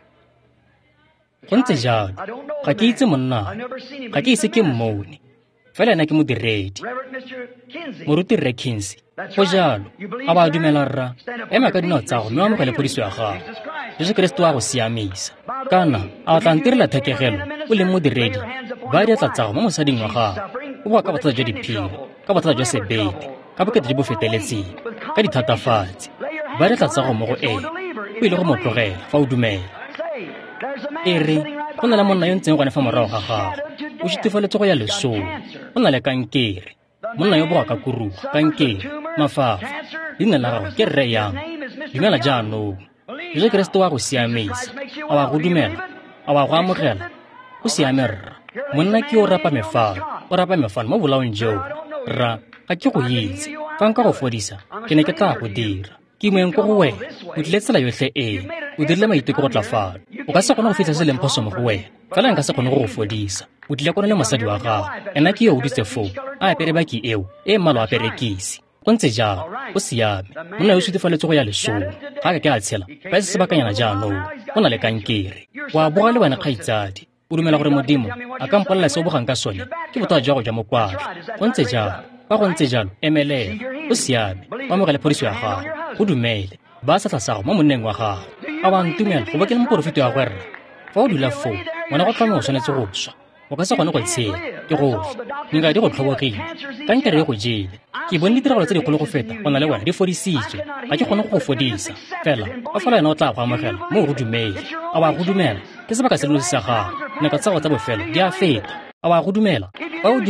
go ntse jalo ga ke itse monna ga ke ise ke mmone fela ena ke modiredi moruti Rre Kinsey go jalo a ba dumela rra ema ka dinao tsa go mme o amogele phodiso ya gago Jesu Kriste wa go siamisa kana a tla ntirela thekegelo o leng modiredi ba diatla tsa go mo mosading wa gago o boa ka bothata jwa diphilo ka bothata jwa sebete ka bokete jo bo feteletseng ka dithatafatse ba diatla tsa go mo go ene o ile go mo tlogela fa o dumela e re go na le monna yo ntseng gone fa morago ga gago o šitefaletse go ya lesong o na le kankere monna yo boga ka kuruga kankere mafafa leina la gago ke Rre Yang dumela jaanong Jesu Kriste wa go siamisa a wa go dumela a wa go amogela o siame rra monna ke o rapa mefano o rapa mefano mo bolaong jeo rra ga ke go itse fa nka go fodisa ke ne ke tla go dira ke moeng ko go wena o tlile tsela yotlhe eng o dirile maiteko go tlafalo o ka se kgone go fitlha se leng phoso mo go wena fela nka se kgone go go fodisa o tlile kone le mosadi wa gago ena ke yo o dutse foo a apere baki eo e mmalo a perekise go ntse jalo o siame monna yo o sutefaletse go ya lesong ga ka ke a tshela ba se sebakanyana jaanong o na le kankere wa boga le wena kgaitsadi o dumela gore modimo a ka mpolela se o bogang ka sone ke bothata jwa go ja mokwatla go ntse jalo fa go ntse jalo emelela o siame o amogele phodiso ya gago o dumele ba sa tlasago mo monneng wa gago a wa ntumela go ba ke le moporofiti wa gwerra fa o dula foo ngwana go tlhame o tshwanetse go swa o ka se kgone go tshela ke gotlhe nka di go tlhobokile kankere e go jele ke bone ditiragalo tse dikgolo go feta go na le wena di fodisitswe ga ke kgone go go fodisa fela fa fela yena o tla go amogela mo o go dumele a wa go dumela ke sebaka se losi sa gago nako tsa go tsa bofelo di a feta a wa go dumela fa o dira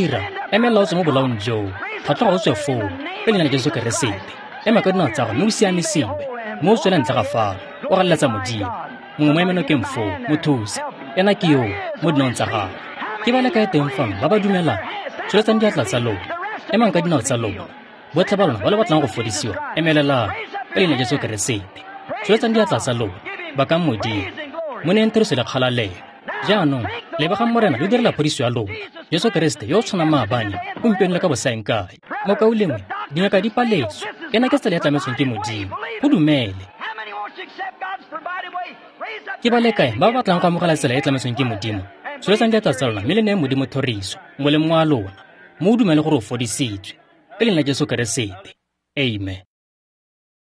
emela o tswe mo bolaong joo tlhatlhoga o tswe foo ka leina la Jesu Keresete ema ka dinao tsa gago mme o siamisiwe mo o tswela ntle ga fao o galeletsa Modimo mongwe mo emenokeng foo mothusi ena ke yo mo dinong tsa gago ke ba le kae teng fano ba ba dumelang tsweletsang diatla tsa lona emang ka dinao tsa lona botlhe ba lona ba le batlang go fodisiwa emelelang ka leina la Jesu Keresete tsweletsang diatla tsa lona ba ka Modimo mo neng tiriso le kgalalelo jaanong lebegang morena yo direla phodiso ya lona Jesu Keresete yo o tshwanang maabane gompieno le ka bosaeng kae mo kaolengwe dingaka di paletswe ena ke tsela e tlametsweng ke Modimo go dumele ke ba le kae ba ba batlang go amogela tsela e tlametsweng ke Modimo tsweletsang diatla tsa lona mme le neye Modimo thoriso mo le mongwe wa lona mo o dumele gore o fodisitswe ka leina la Jesu Keresete amen.